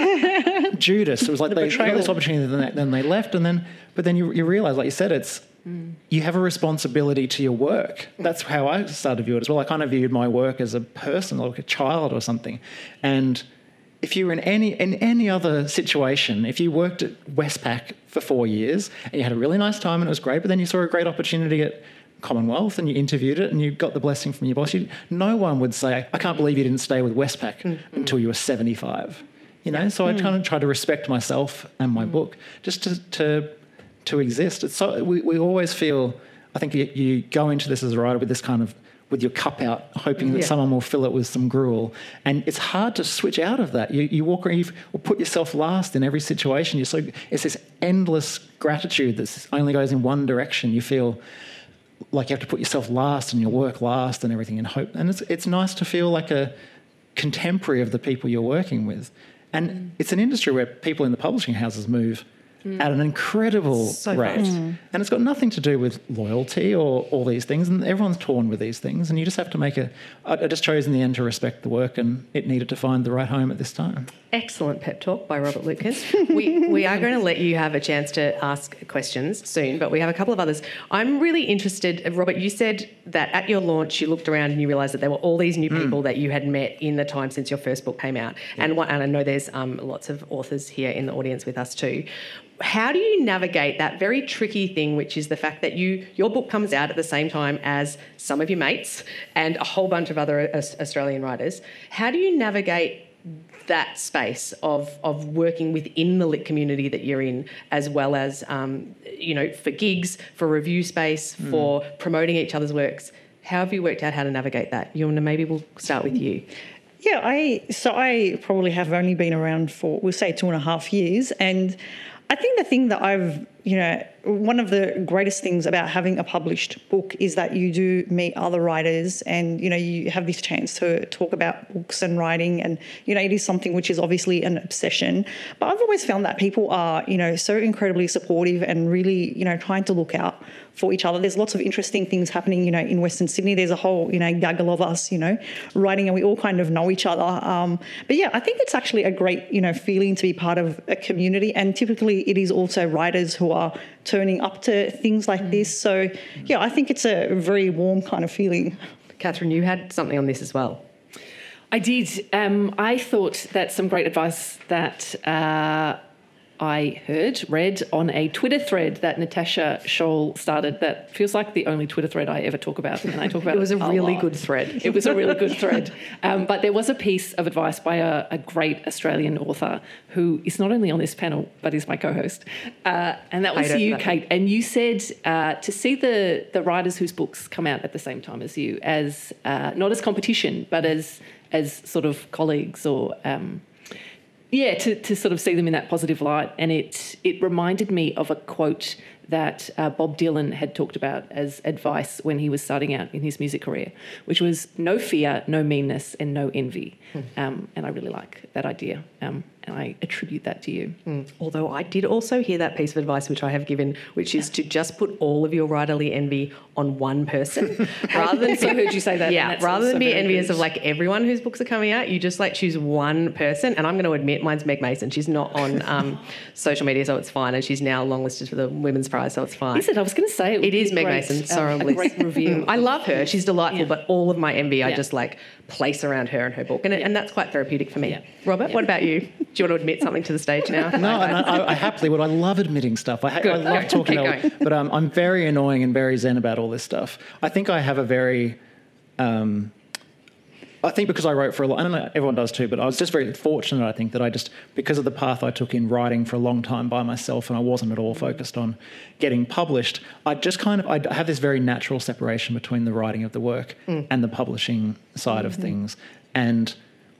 it. Judas, it was like the they got this opportunity, then they, then they left, and then but then you, you realise, like you said, it's mm. you have a responsibility to your work. That's how I started to view it as well. I kind of viewed my work as a person, like a child or something. And if you were in any in any other situation, if you worked at Westpac for four years and you had a really nice time and it was great, but then you saw a great opportunity at Commonwealth and you interviewed it and you got the blessing from your boss, you, no one would say, I can't believe you didn't stay with Westpac mm-hmm. until you were seventy-five. You know, so mm. I kind of try to respect myself and my mm. book just to to to exist. It's so we, we always feel, I think you, you go into this as a writer with this kind of with your cup out, hoping that yeah. someone will fill it with some gruel. And it's hard to switch out of that. You, you walk around, or put yourself last in every situation. You're so, it's this endless gratitude that only goes in one direction. You feel like you have to put yourself last and your work last and everything, and hope. And it's it's nice to feel like a contemporary of the people you're working with. And mm. it's an industry where people in the publishing houses move Mm. at an incredible
so
rate. Mm. And it's got nothing to do with loyalty or all these things, and everyone's torn with these things, and you just have to make a... I just chose in the end to respect the work, and it needed to find the right home at this time.
Excellent pep talk by Robert Lucas. we, we are going to let you have a chance to ask questions soon, but we have a couple of others. I'm really interested, Robert, you said that at your launch you looked around and you realised that there were all these new people mm. that you had met in the time since your first book came out. Yeah. And, one, and I know there's um, lots of authors here in the audience with us too. How do you navigate that very tricky thing, which is the fact that you your book comes out at the same time as some of your mates and a whole bunch of other Australian writers? How do you navigate that space of of working within the lit community that you're in, as well as, um, you know, for gigs, for review space, mm. for promoting each other's works? How have you worked out how to navigate that? You know, maybe we'll start with you.
Yeah, I so I probably have only been around for, we'll say, two and a half years, and I think the thing that I've, you know, one of the greatest things about having a published book is that you do meet other writers, and, you know, you have this chance to talk about books and writing, and, you know, it is something which is obviously an obsession. But I've always found that people are, you know, so incredibly supportive and really, you know, trying to look out for each other. There's lots of interesting things happening, you know, in Western Sydney. There's a whole, you know, gaggle of us, you know, writing, and we all kind of know each other. Um, but yeah, I think it's actually a great, you know, feeling to be part of a community. And typically it is also writers who are turning up to things like mm. this. So yeah, I think it's a very warm kind of feeling.
Catherine, you had something on this as well.
I did. Um, I thought that some great advice that uh, I heard, read on a Twitter thread that Natasha Scholl started that feels like the only Twitter thread I ever talk about, and I talk about it.
It was a,
a
really
lot.
good thread.
It was a really good thread. Um, but there was a piece of advice by a, a great Australian author who is not only on this panel, but is my co-host. Uh, and that was you, Kate. And you said uh, to see the, the writers whose books come out at the same time as you as uh, not as competition, but as as sort of colleagues or... Um, Yeah, to, to sort of see them in that positive light. And it it reminded me of a quote that uh, Bob Dylan had talked about as advice when he was starting out in his music career, which was no fear, no meanness, and no envy. Mm. Um, and I really like that idea. Um, and I attribute that to you.
Mm. Although I did also hear that piece of advice, which I have given, which is to just put all of your writerly envy on one person. rather than
I heard you say that.
Yeah, rather than be envious good. of like everyone whose books are coming out, you just like choose one person. And I'm going to admit mine's Meg Mason. She's not on um, social media, so it's fine. And she's now longlisted for the Women's Prize, so it's fine.
Is it? I was going to say it.
It is Meg
great,
Mason. Sorry,
um, a great review.
I love her. She's delightful,
yeah.
but all of my envy, yeah. I just like place around her and her book, and,
Yeah.
and that's quite therapeutic for me.
Yeah.
Robert,
Yeah.
what about you? Do you want to admit something to the stage now?
No, and I, I happily would. I love admitting stuff. I, ha-
Good.
I love
Go.
talking
Keep
about
going.
but um, I'm very annoying and very zen about all this stuff. I think I have a very... Um, I think because I wrote for a lot, I don't know, everyone does too, but I was just very fortunate, I think, that I just, because of the path I took in writing for a long time by myself and I wasn't at all focused on getting published, I just kind of, I have this very natural separation between the writing of the work mm. and the publishing side mm-hmm. of things. And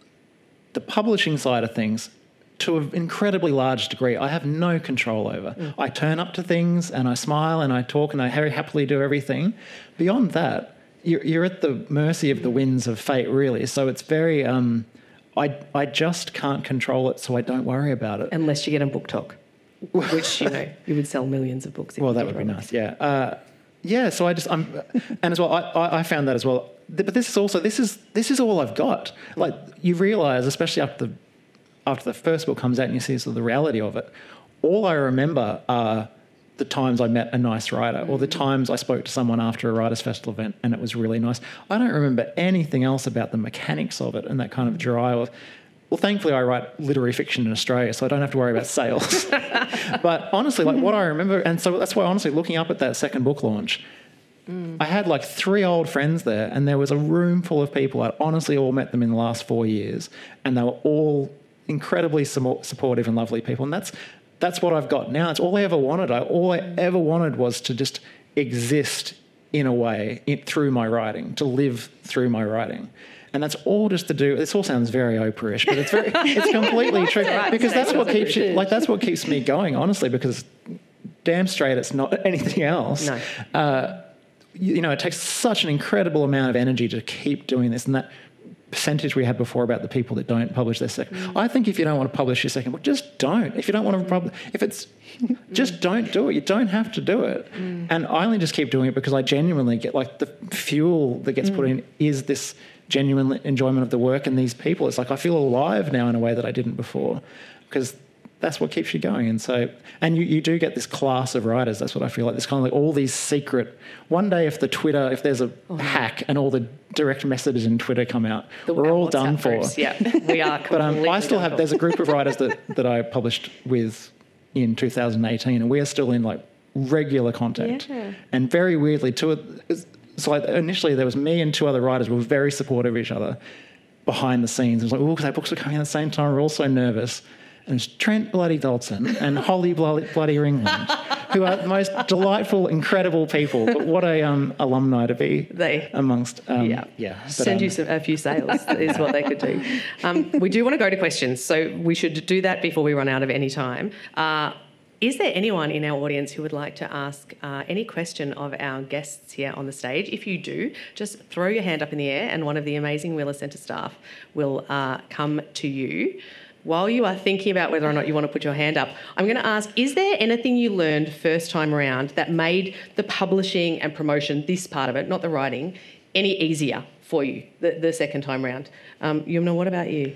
the publishing side of things, to an incredibly large degree, I have no control over. Mm. I turn up to things and I smile and I talk and I very happily do everything. Beyond that, You're, you're at the mercy of the winds of fate, really. So it's very, um, I, I just can't control it, so I don't worry about it.
Unless you get on Book Talk, which, you know, you would sell millions of books. If
Well,
you
that
did,
would be
Robert.
nice, yeah. Uh, yeah, so I just, I'm, and as well, I, I, I found that as well. But this is also, this is this is all I've got. Like, you realise, especially after the, after the first book comes out and you see sort of the reality of it, all I remember are the times I met a nice writer or the times I spoke to someone after a Writers' Festival event and it was really nice. I don't remember anything else about the mechanics of it and that kind of drive. Well, thankfully, I write literary fiction in Australia, so I don't have to worry about sales. But honestly, like what I remember, and so that's why, honestly, looking up at that second book launch, mm. I had like three old friends there and there was a room full of people. I'd honestly all met them in the last four years and they were all incredibly supportive and lovely people. And that's That's what I've got now. It's all I ever wanted. I, all I ever wanted was to just exist in a way it, through my writing, to live through my writing. And that's all just to do. This all sounds very Oprah-ish, but it's very, it's completely true
Right,
because that's what keeps you,
it is.
like that's what keeps me going, honestly. Because damn straight, it's not anything else.
No.
Uh, you, you know, it takes such an incredible amount of energy to keep doing this, and that percentage we had before about the people that don't publish their second. Mm. I think if you don't want to publish your second book, just don't. If you don't want to publish, if it's, just don't do it. You don't have to do it. Mm. And I only just keep doing it because I genuinely get, like, the fuel that gets mm. put in is this genuine enjoyment of the work and these people. It's like I feel alive now in a way that I didn't before because that's what keeps you going. And so, and you, you do get this class of writers. That's what I feel like. There's kind of like all these secret. One day, if the Twitter, if there's a oh, hack and all the direct messages in Twitter come out,
the,
we're all
WhatsApp
done for.
groups, yeah, we are.
But um, I still have.
For.
There's a group of writers that that I published with in two thousand eighteen, and we are still in like regular contact.
Yeah.
And very weirdly, two. So like initially, there was me and two other writers who were very supportive of each other behind the scenes. It was like, oh, because our books are coming out at the same time. We're all so nervous. And it's Trent Bloody Dodson and Holly Bloody, Bloody Ringland, who are the most delightful, incredible people. But what a um, alumni to be
they,
amongst. Um,
yeah,
yeah. But,
send
um,
you some, a few sales is what they could do. Um, we do want to go to questions, so we should do that before we run out of any time. Uh, Is there anyone in our audience who would like to ask uh, any question of our guests here on the stage? If you do, just throw your hand up in the air and one of the amazing Wheeler Centre staff will uh, come to you. While you are thinking about whether or not you want to put your hand up, I'm going to ask, is there anything you learned first time around that made the publishing and promotion, this part of it, not the writing, any easier for you the, the second time around? Um, Yumna, what about you?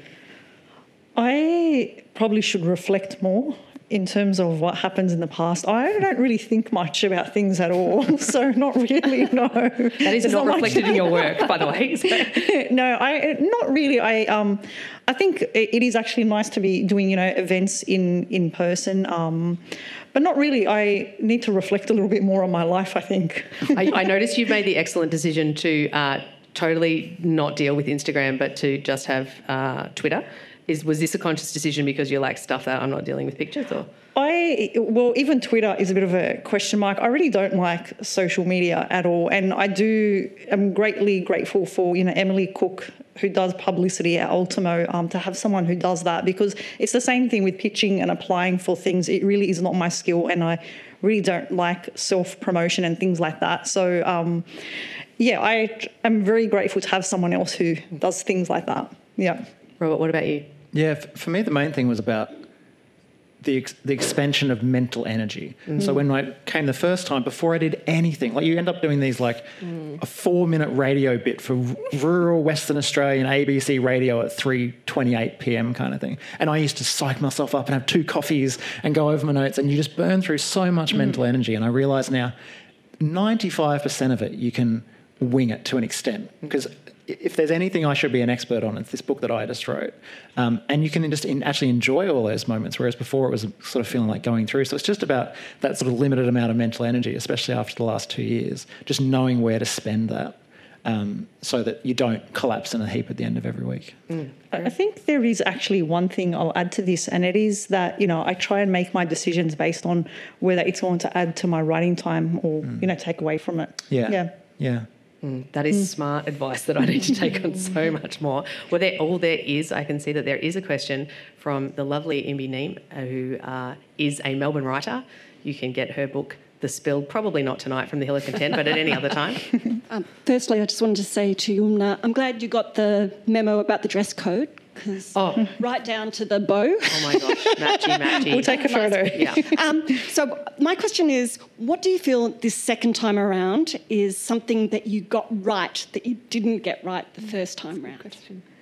I probably should reflect more in terms of what happens in the past. I don't really think much about things at all, so not really, no.
That is not, not reflected in your work, by the way. So.
No, I not really. I um, I think it is actually nice to be doing, you know, events in, in person, um, but not really. I need to reflect a little bit more on my life, I think.
I, I noticed you've made the excellent decision to uh, totally not deal with Instagram, but to just have uh, Twitter. Is was this a conscious decision because you're like, stuff that, I'm not dealing with pictures, or?
I, well, even Twitter is a bit of a question mark. I really don't like social media at all. And I do, am greatly grateful for, you know, Emily Cook, who does publicity at Ultimo, um, to have someone who does that, because it's the same thing with pitching and applying for things. It really is not my skill, and I really don't like self-promotion and things like that. So, um, yeah, I am very grateful to have someone else who does things like that. Yeah.
Robert, what about you?
Yeah, for me, the main thing was about the ex- the expansion of mental energy. Mm. So when I came the first time, before I did anything, like you end up doing these like mm. a four-minute radio bit for r- rural Western Australian A B C radio at three twenty-eight p.m. kind of thing. And I used to psych myself up and have two coffees and go over my notes, and you just burn through so much mm. mental energy. And I realise now ninety-five percent of it you can wing it to an extent, because if there's anything I should be an expert on, it's this book that I just wrote. Um, and you can just in, actually enjoy all those moments, whereas before it was sort of feeling like going through. So it's just about that sort of limited amount of mental energy, especially after the last two years, just knowing where to spend that um, so that you don't collapse in a heap at the end of every week.
Mm. I think there is actually one thing I'll add to this, and it is that, you know, I try and make my decisions based on whether it's going to add to my writing time or, mm. you know, take away from it.
Yeah.
Yeah.
Yeah.
Mm, that is mm. smart advice that I need to take on so much more. Well, there, all there is, I can see that there is a question from the lovely Imbi Neem, who uh, is a Melbourne writer. You can get her book, The Spill, probably not tonight from the Hill of Content, but at any other time.
Um, firstly, I just wanted to say to Yumna, I'm glad you got the memo about the dress code, because
oh.
right down to the bow.
Oh my gosh, matchy, matchy.
We'll take a photo.
Yeah.
Um, so my question is, what do you feel this second time around is something that you got right that you didn't get right the first time round?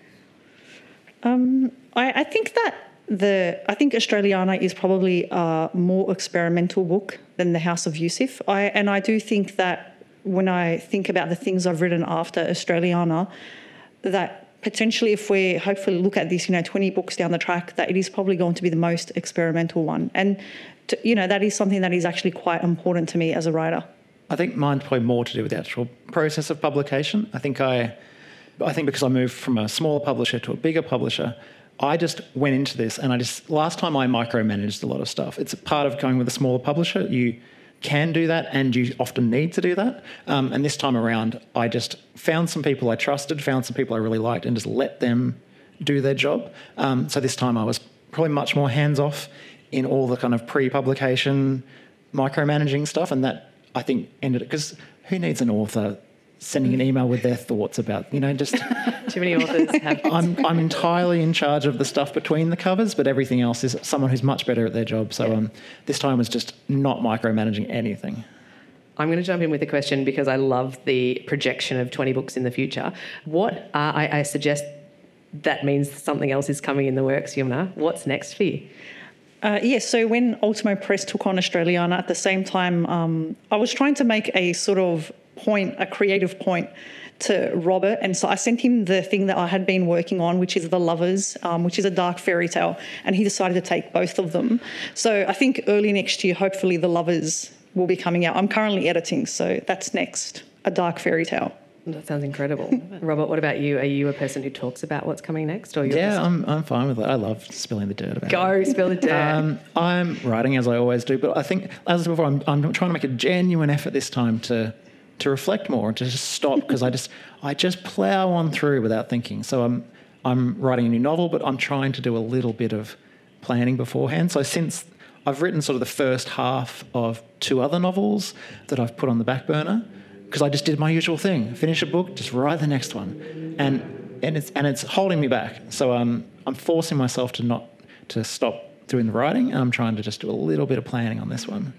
Um, I, I think that the I think Australiana is probably a more experimental book than The House of Yusuf. I and I do think that when I think about the things I've written after Australiana, that potentially if we hopefully look at this, you know, twenty books down the track, that it is probably going to be the most experimental one. And, to, you know, that is something that is actually quite important to me as a writer.
I think mine's probably more to do with the actual process of publication. I think I, I think because I moved from a smaller publisher to a bigger publisher, I just went into this and I just, last time I micromanaged a lot of stuff. It's a part of going with a smaller publisher. You can do that and you often need to do that. Um, and this time around, I just found some people I trusted, found some people I really liked and just let them do their job. Um, so this time I was probably much more hands-off in all the kind of pre-publication micromanaging stuff, and that I think ended it, because who needs an author sending an email with their thoughts about, you know, just...
Too many authors have...
I'm I'm entirely in charge of the stuff between the covers, but everything else is someone who's much better at their job. So um, this time was just not micromanaging anything.
I'm going to jump in with a question because I love the projection of twenty books in the future. What, uh, I, I suggest that means something else is coming in the works, Yumna. What's next for you?
Uh, yes, yeah, so when Ultimo Press took on Australiana, at the same time, um, I was trying to make a sort of point, a creative point to Robert. And so I sent him the thing that I had been working on, which is The Lovers, um, which is a dark fairy tale. And he decided to take both of them. So I think early next year, hopefully The Lovers will be coming out. I'm currently editing, so that's next, a dark fairy tale.
That sounds incredible. Robert, what about you? Are you a person who talks about what's coming next? Or
yeah,
just...
I'm I'm fine with it. I love spilling the dirt about
Go,
it.
Go, spill the dirt.
Um, I'm writing as I always do, but I think, as I said before, I'm, I'm trying to make a genuine effort this time to to reflect more and to just stop, because I just I just plough on through without thinking. So I'm I'm writing a new novel, but I'm trying to do a little bit of planning beforehand. So since I've written sort of the first half of two other novels that I've put on the back burner, because I just did my usual thing: finish a book, just write the next one, and and it's and it's holding me back. So um, I'm forcing myself to not to stop doing the writing, and I'm trying to just do a little bit of planning on this one.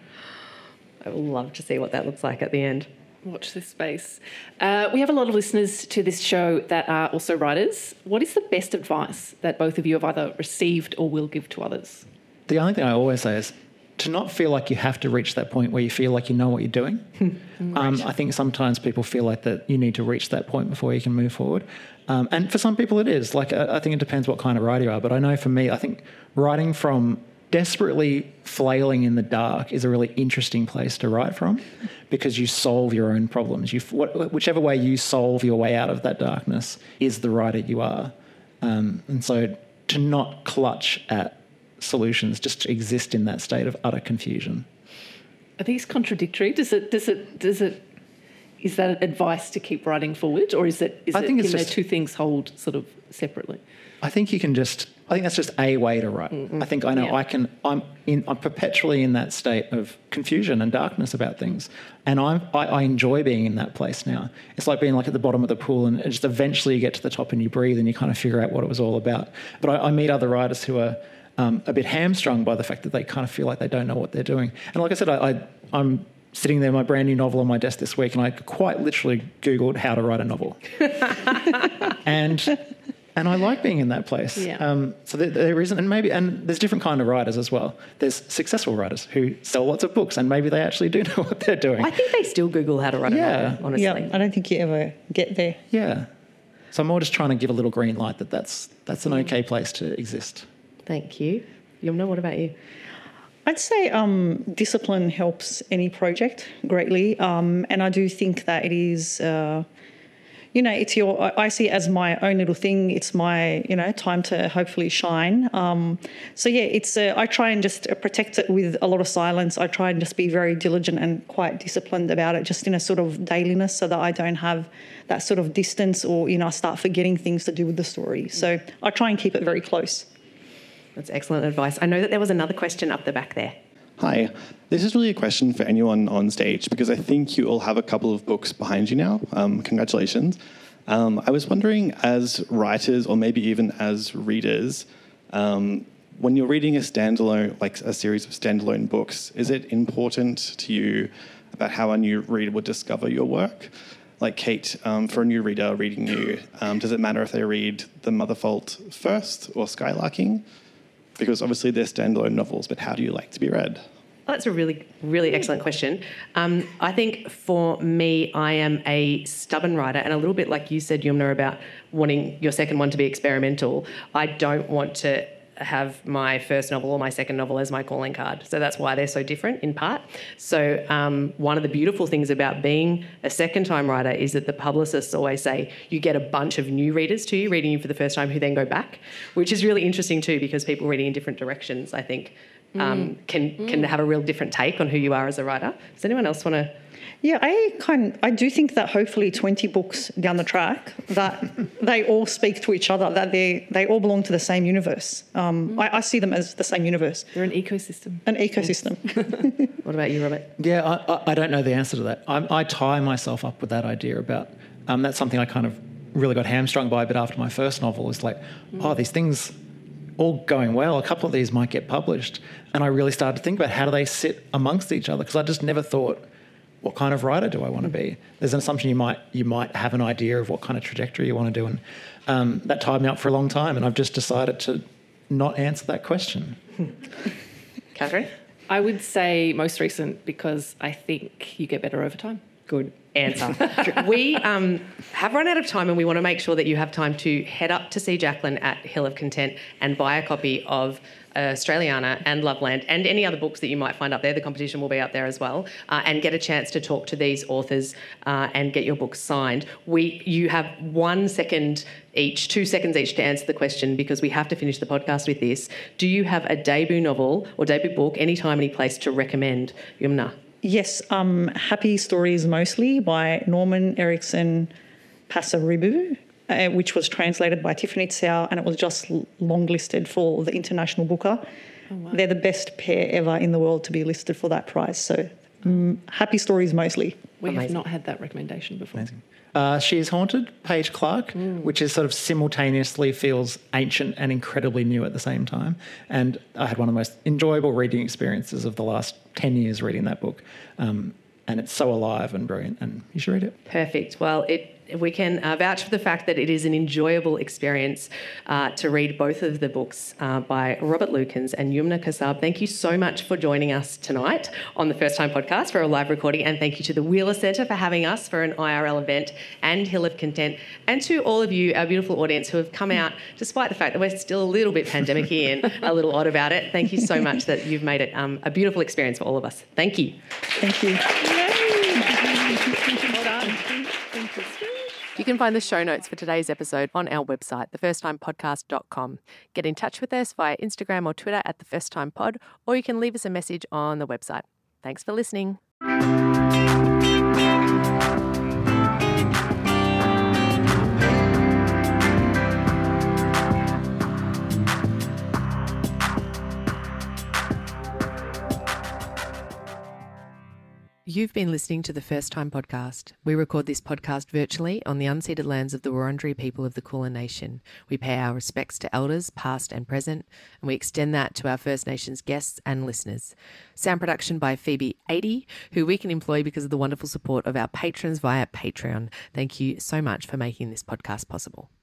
I would love to see what that looks like at the end.
Watch this space. Uh, we have a lot of listeners to this show that are also writers. What is the best advice that both of you have either received or will give to others?
The only thing I always say is to not feel like you have to reach that point where you feel like you know what you're doing. um, I think sometimes people feel like that you need to reach that point before you can move forward. Um, and for some people it is. Like, I, I think it depends what kind of writer you are. But I know for me, I think writing from desperately flailing in the dark is a really interesting place to write from, because you solve your own problems. You, what, whichever way you solve your way out of that darkness is the writer you are. Um, and so to not clutch at solutions, just to exist in that state of utter confusion.
Are these contradictory? Does it? Does it? Does it? Is that advice to keep writing forward, or is it? Is
I
it,
think it's
can
just,
their two things hold sort of separately?
I think you can just. I think that's just a way to write. Mm-hmm. I think I know
yeah.
I can. I'm in. I'm perpetually in that state of confusion and darkness about things, and I'm. I, I enjoy being in that place now. It's like being like at the bottom of the pool, and just eventually you get to the top and you breathe and you kind of figure out what it was all about. But I, I meet other writers who are um, a bit hamstrung by the fact that they kind of feel like they don't know what they're doing. And like I said, I, I I'm. sitting there, my brand new novel on my desk this week, and I quite literally Googled how to write a novel. and And I like being in that place.
Yeah.
Um, so there, there isn't, and maybe, and there's different kind of writers as well. There's successful writers who sell lots of books, and maybe they actually do know what they're doing.
I think they still Google how to write
Yeah.
a novel, honestly.
Yeah, I don't think you ever get there.
Yeah. So I'm more just trying to give a little green light that that's that's an okay place to exist.
Thank you. Yumna, what about you?
I'd say um, discipline helps any project greatly, um, and I do think that it is. Uh, You know, it's your. I see it as my own little thing. It's my, you know, time to hopefully shine. Um, so yeah, it's. Uh, I try and just protect it with a lot of silence. I try and just be very diligent and quite disciplined about it, just in a sort of dailiness, so that I don't have that sort of distance, or you know, I start forgetting things to do with the story. So I try and keep it very close.
That's excellent advice. I know that there was another question up the back there.
Hi, this is really a question for anyone on stage because I think you all have a couple of books behind you now. Um, congratulations. Um, I was wondering, as writers or maybe even as readers, um, when you're reading a standalone, like a series of standalone books, is it important to you about how a new reader would discover your work? Like Kate, um, for a new reader reading you, um, does it matter if they read The Mother Fault first or Skylarking? Because obviously they're standalone novels, but how do you like to be read?
Oh, that's a really, really excellent question. Um, I think for me, I am a stubborn writer, and a little bit like you said, Yumna, about wanting your second one to be experimental. I don't want to have my first novel or my second novel as my calling card. So that's why they're so different in part. So um, one of the beautiful things about being a second-time writer is that the publicists always say you get a bunch of new readers to you, reading you for the first time, who then go back, which is really interesting too, because people reading in different directions, I think, um, mm. can mm. can have a real different take on who you are as a writer. Does anyone else want to...
Yeah, I kind I do think that hopefully twenty books down the track that they all speak to each other, that they they all belong to the same universe. Um, mm. I, I see them as the same universe.
They're an ecosystem.
An ecosystem.
What about you, Robert?
Yeah, I, I, I don't know the answer to that. I, I tie myself up with that idea about um, that's something I kind of really got hamstrung by a bit after my first novel. Is like, mm. oh, these things all going well. A couple of these might get published, and I really started to think about how do they sit amongst each other, because I just never thought, what kind of writer do I want to be? There's an assumption you might you might have an idea of what kind of trajectory you want to do, and um, that tied me up for a long time, and I've just decided to not answer that question.
Catherine?
I would say most recent, because I think you get better over time.
Good answer. We um, have run out of time, and we want to make sure that you have time to head up to see Jacqueline at Hill of Content and buy a copy of Australiana and Loveland and any other books that you might find up there. The competition will be up there as well, uh, and get a chance to talk to these authors uh, and get your books signed. We, you have one second each, two seconds each to answer the question, because we have to finish the podcast with this. Do you have a debut novel or debut book, anytime, any place, to recommend, Yumna?
Yes, um, Happy Stories Mostly by Norman Erickson Passaribu, uh, which was translated by Tiffany Tsao, and it was just longlisted for the International Booker. Oh, wow. They're the best pair ever in the world to be listed for that prize. So um, Happy Stories Mostly.
We
Amazing.
have not had that recommendation before.
Amazing. Uh, She is Haunted, Paige Clark, mm. which is sort of simultaneously feels ancient and incredibly new at the same time. And I had one of the most enjoyable reading experiences of the last ten years reading that book. Um, and it's so alive and brilliant, and you should read it.
Perfect. Well, it we can uh, vouch for the fact that it is an enjoyable experience uh, to read both of the books uh, by Robert Lukens and Yumna Kassab. Thank you so much for joining us tonight on the First Time Podcast for a live recording, and thank you to the Wheeler Centre for having us for an I R L event, and Hill of Content, and to all of you, our beautiful audience, who have come out despite the fact that we're still a little bit pandemic-y and a little odd about it. Thank you so much that you've made it um, a beautiful experience for all of us. Thank you.
Thank you.
Well done.
You can find the show notes for today's episode on our website, the first time podcast dot com. Get in touch with us via Instagram or Twitter at the first time pod, or you can leave us a message on the website. Thanks for listening. You've been listening to the First Time Podcast. We record this podcast virtually on the unceded lands of the Wurundjeri people of the Kulin Nation. We pay our respects to elders, past and present, and we extend that to our First Nations guests and listeners. Sound production by Phoebe eighty, who we can employ because of the wonderful support of our patrons via Patreon. Thank you so much for making this podcast possible.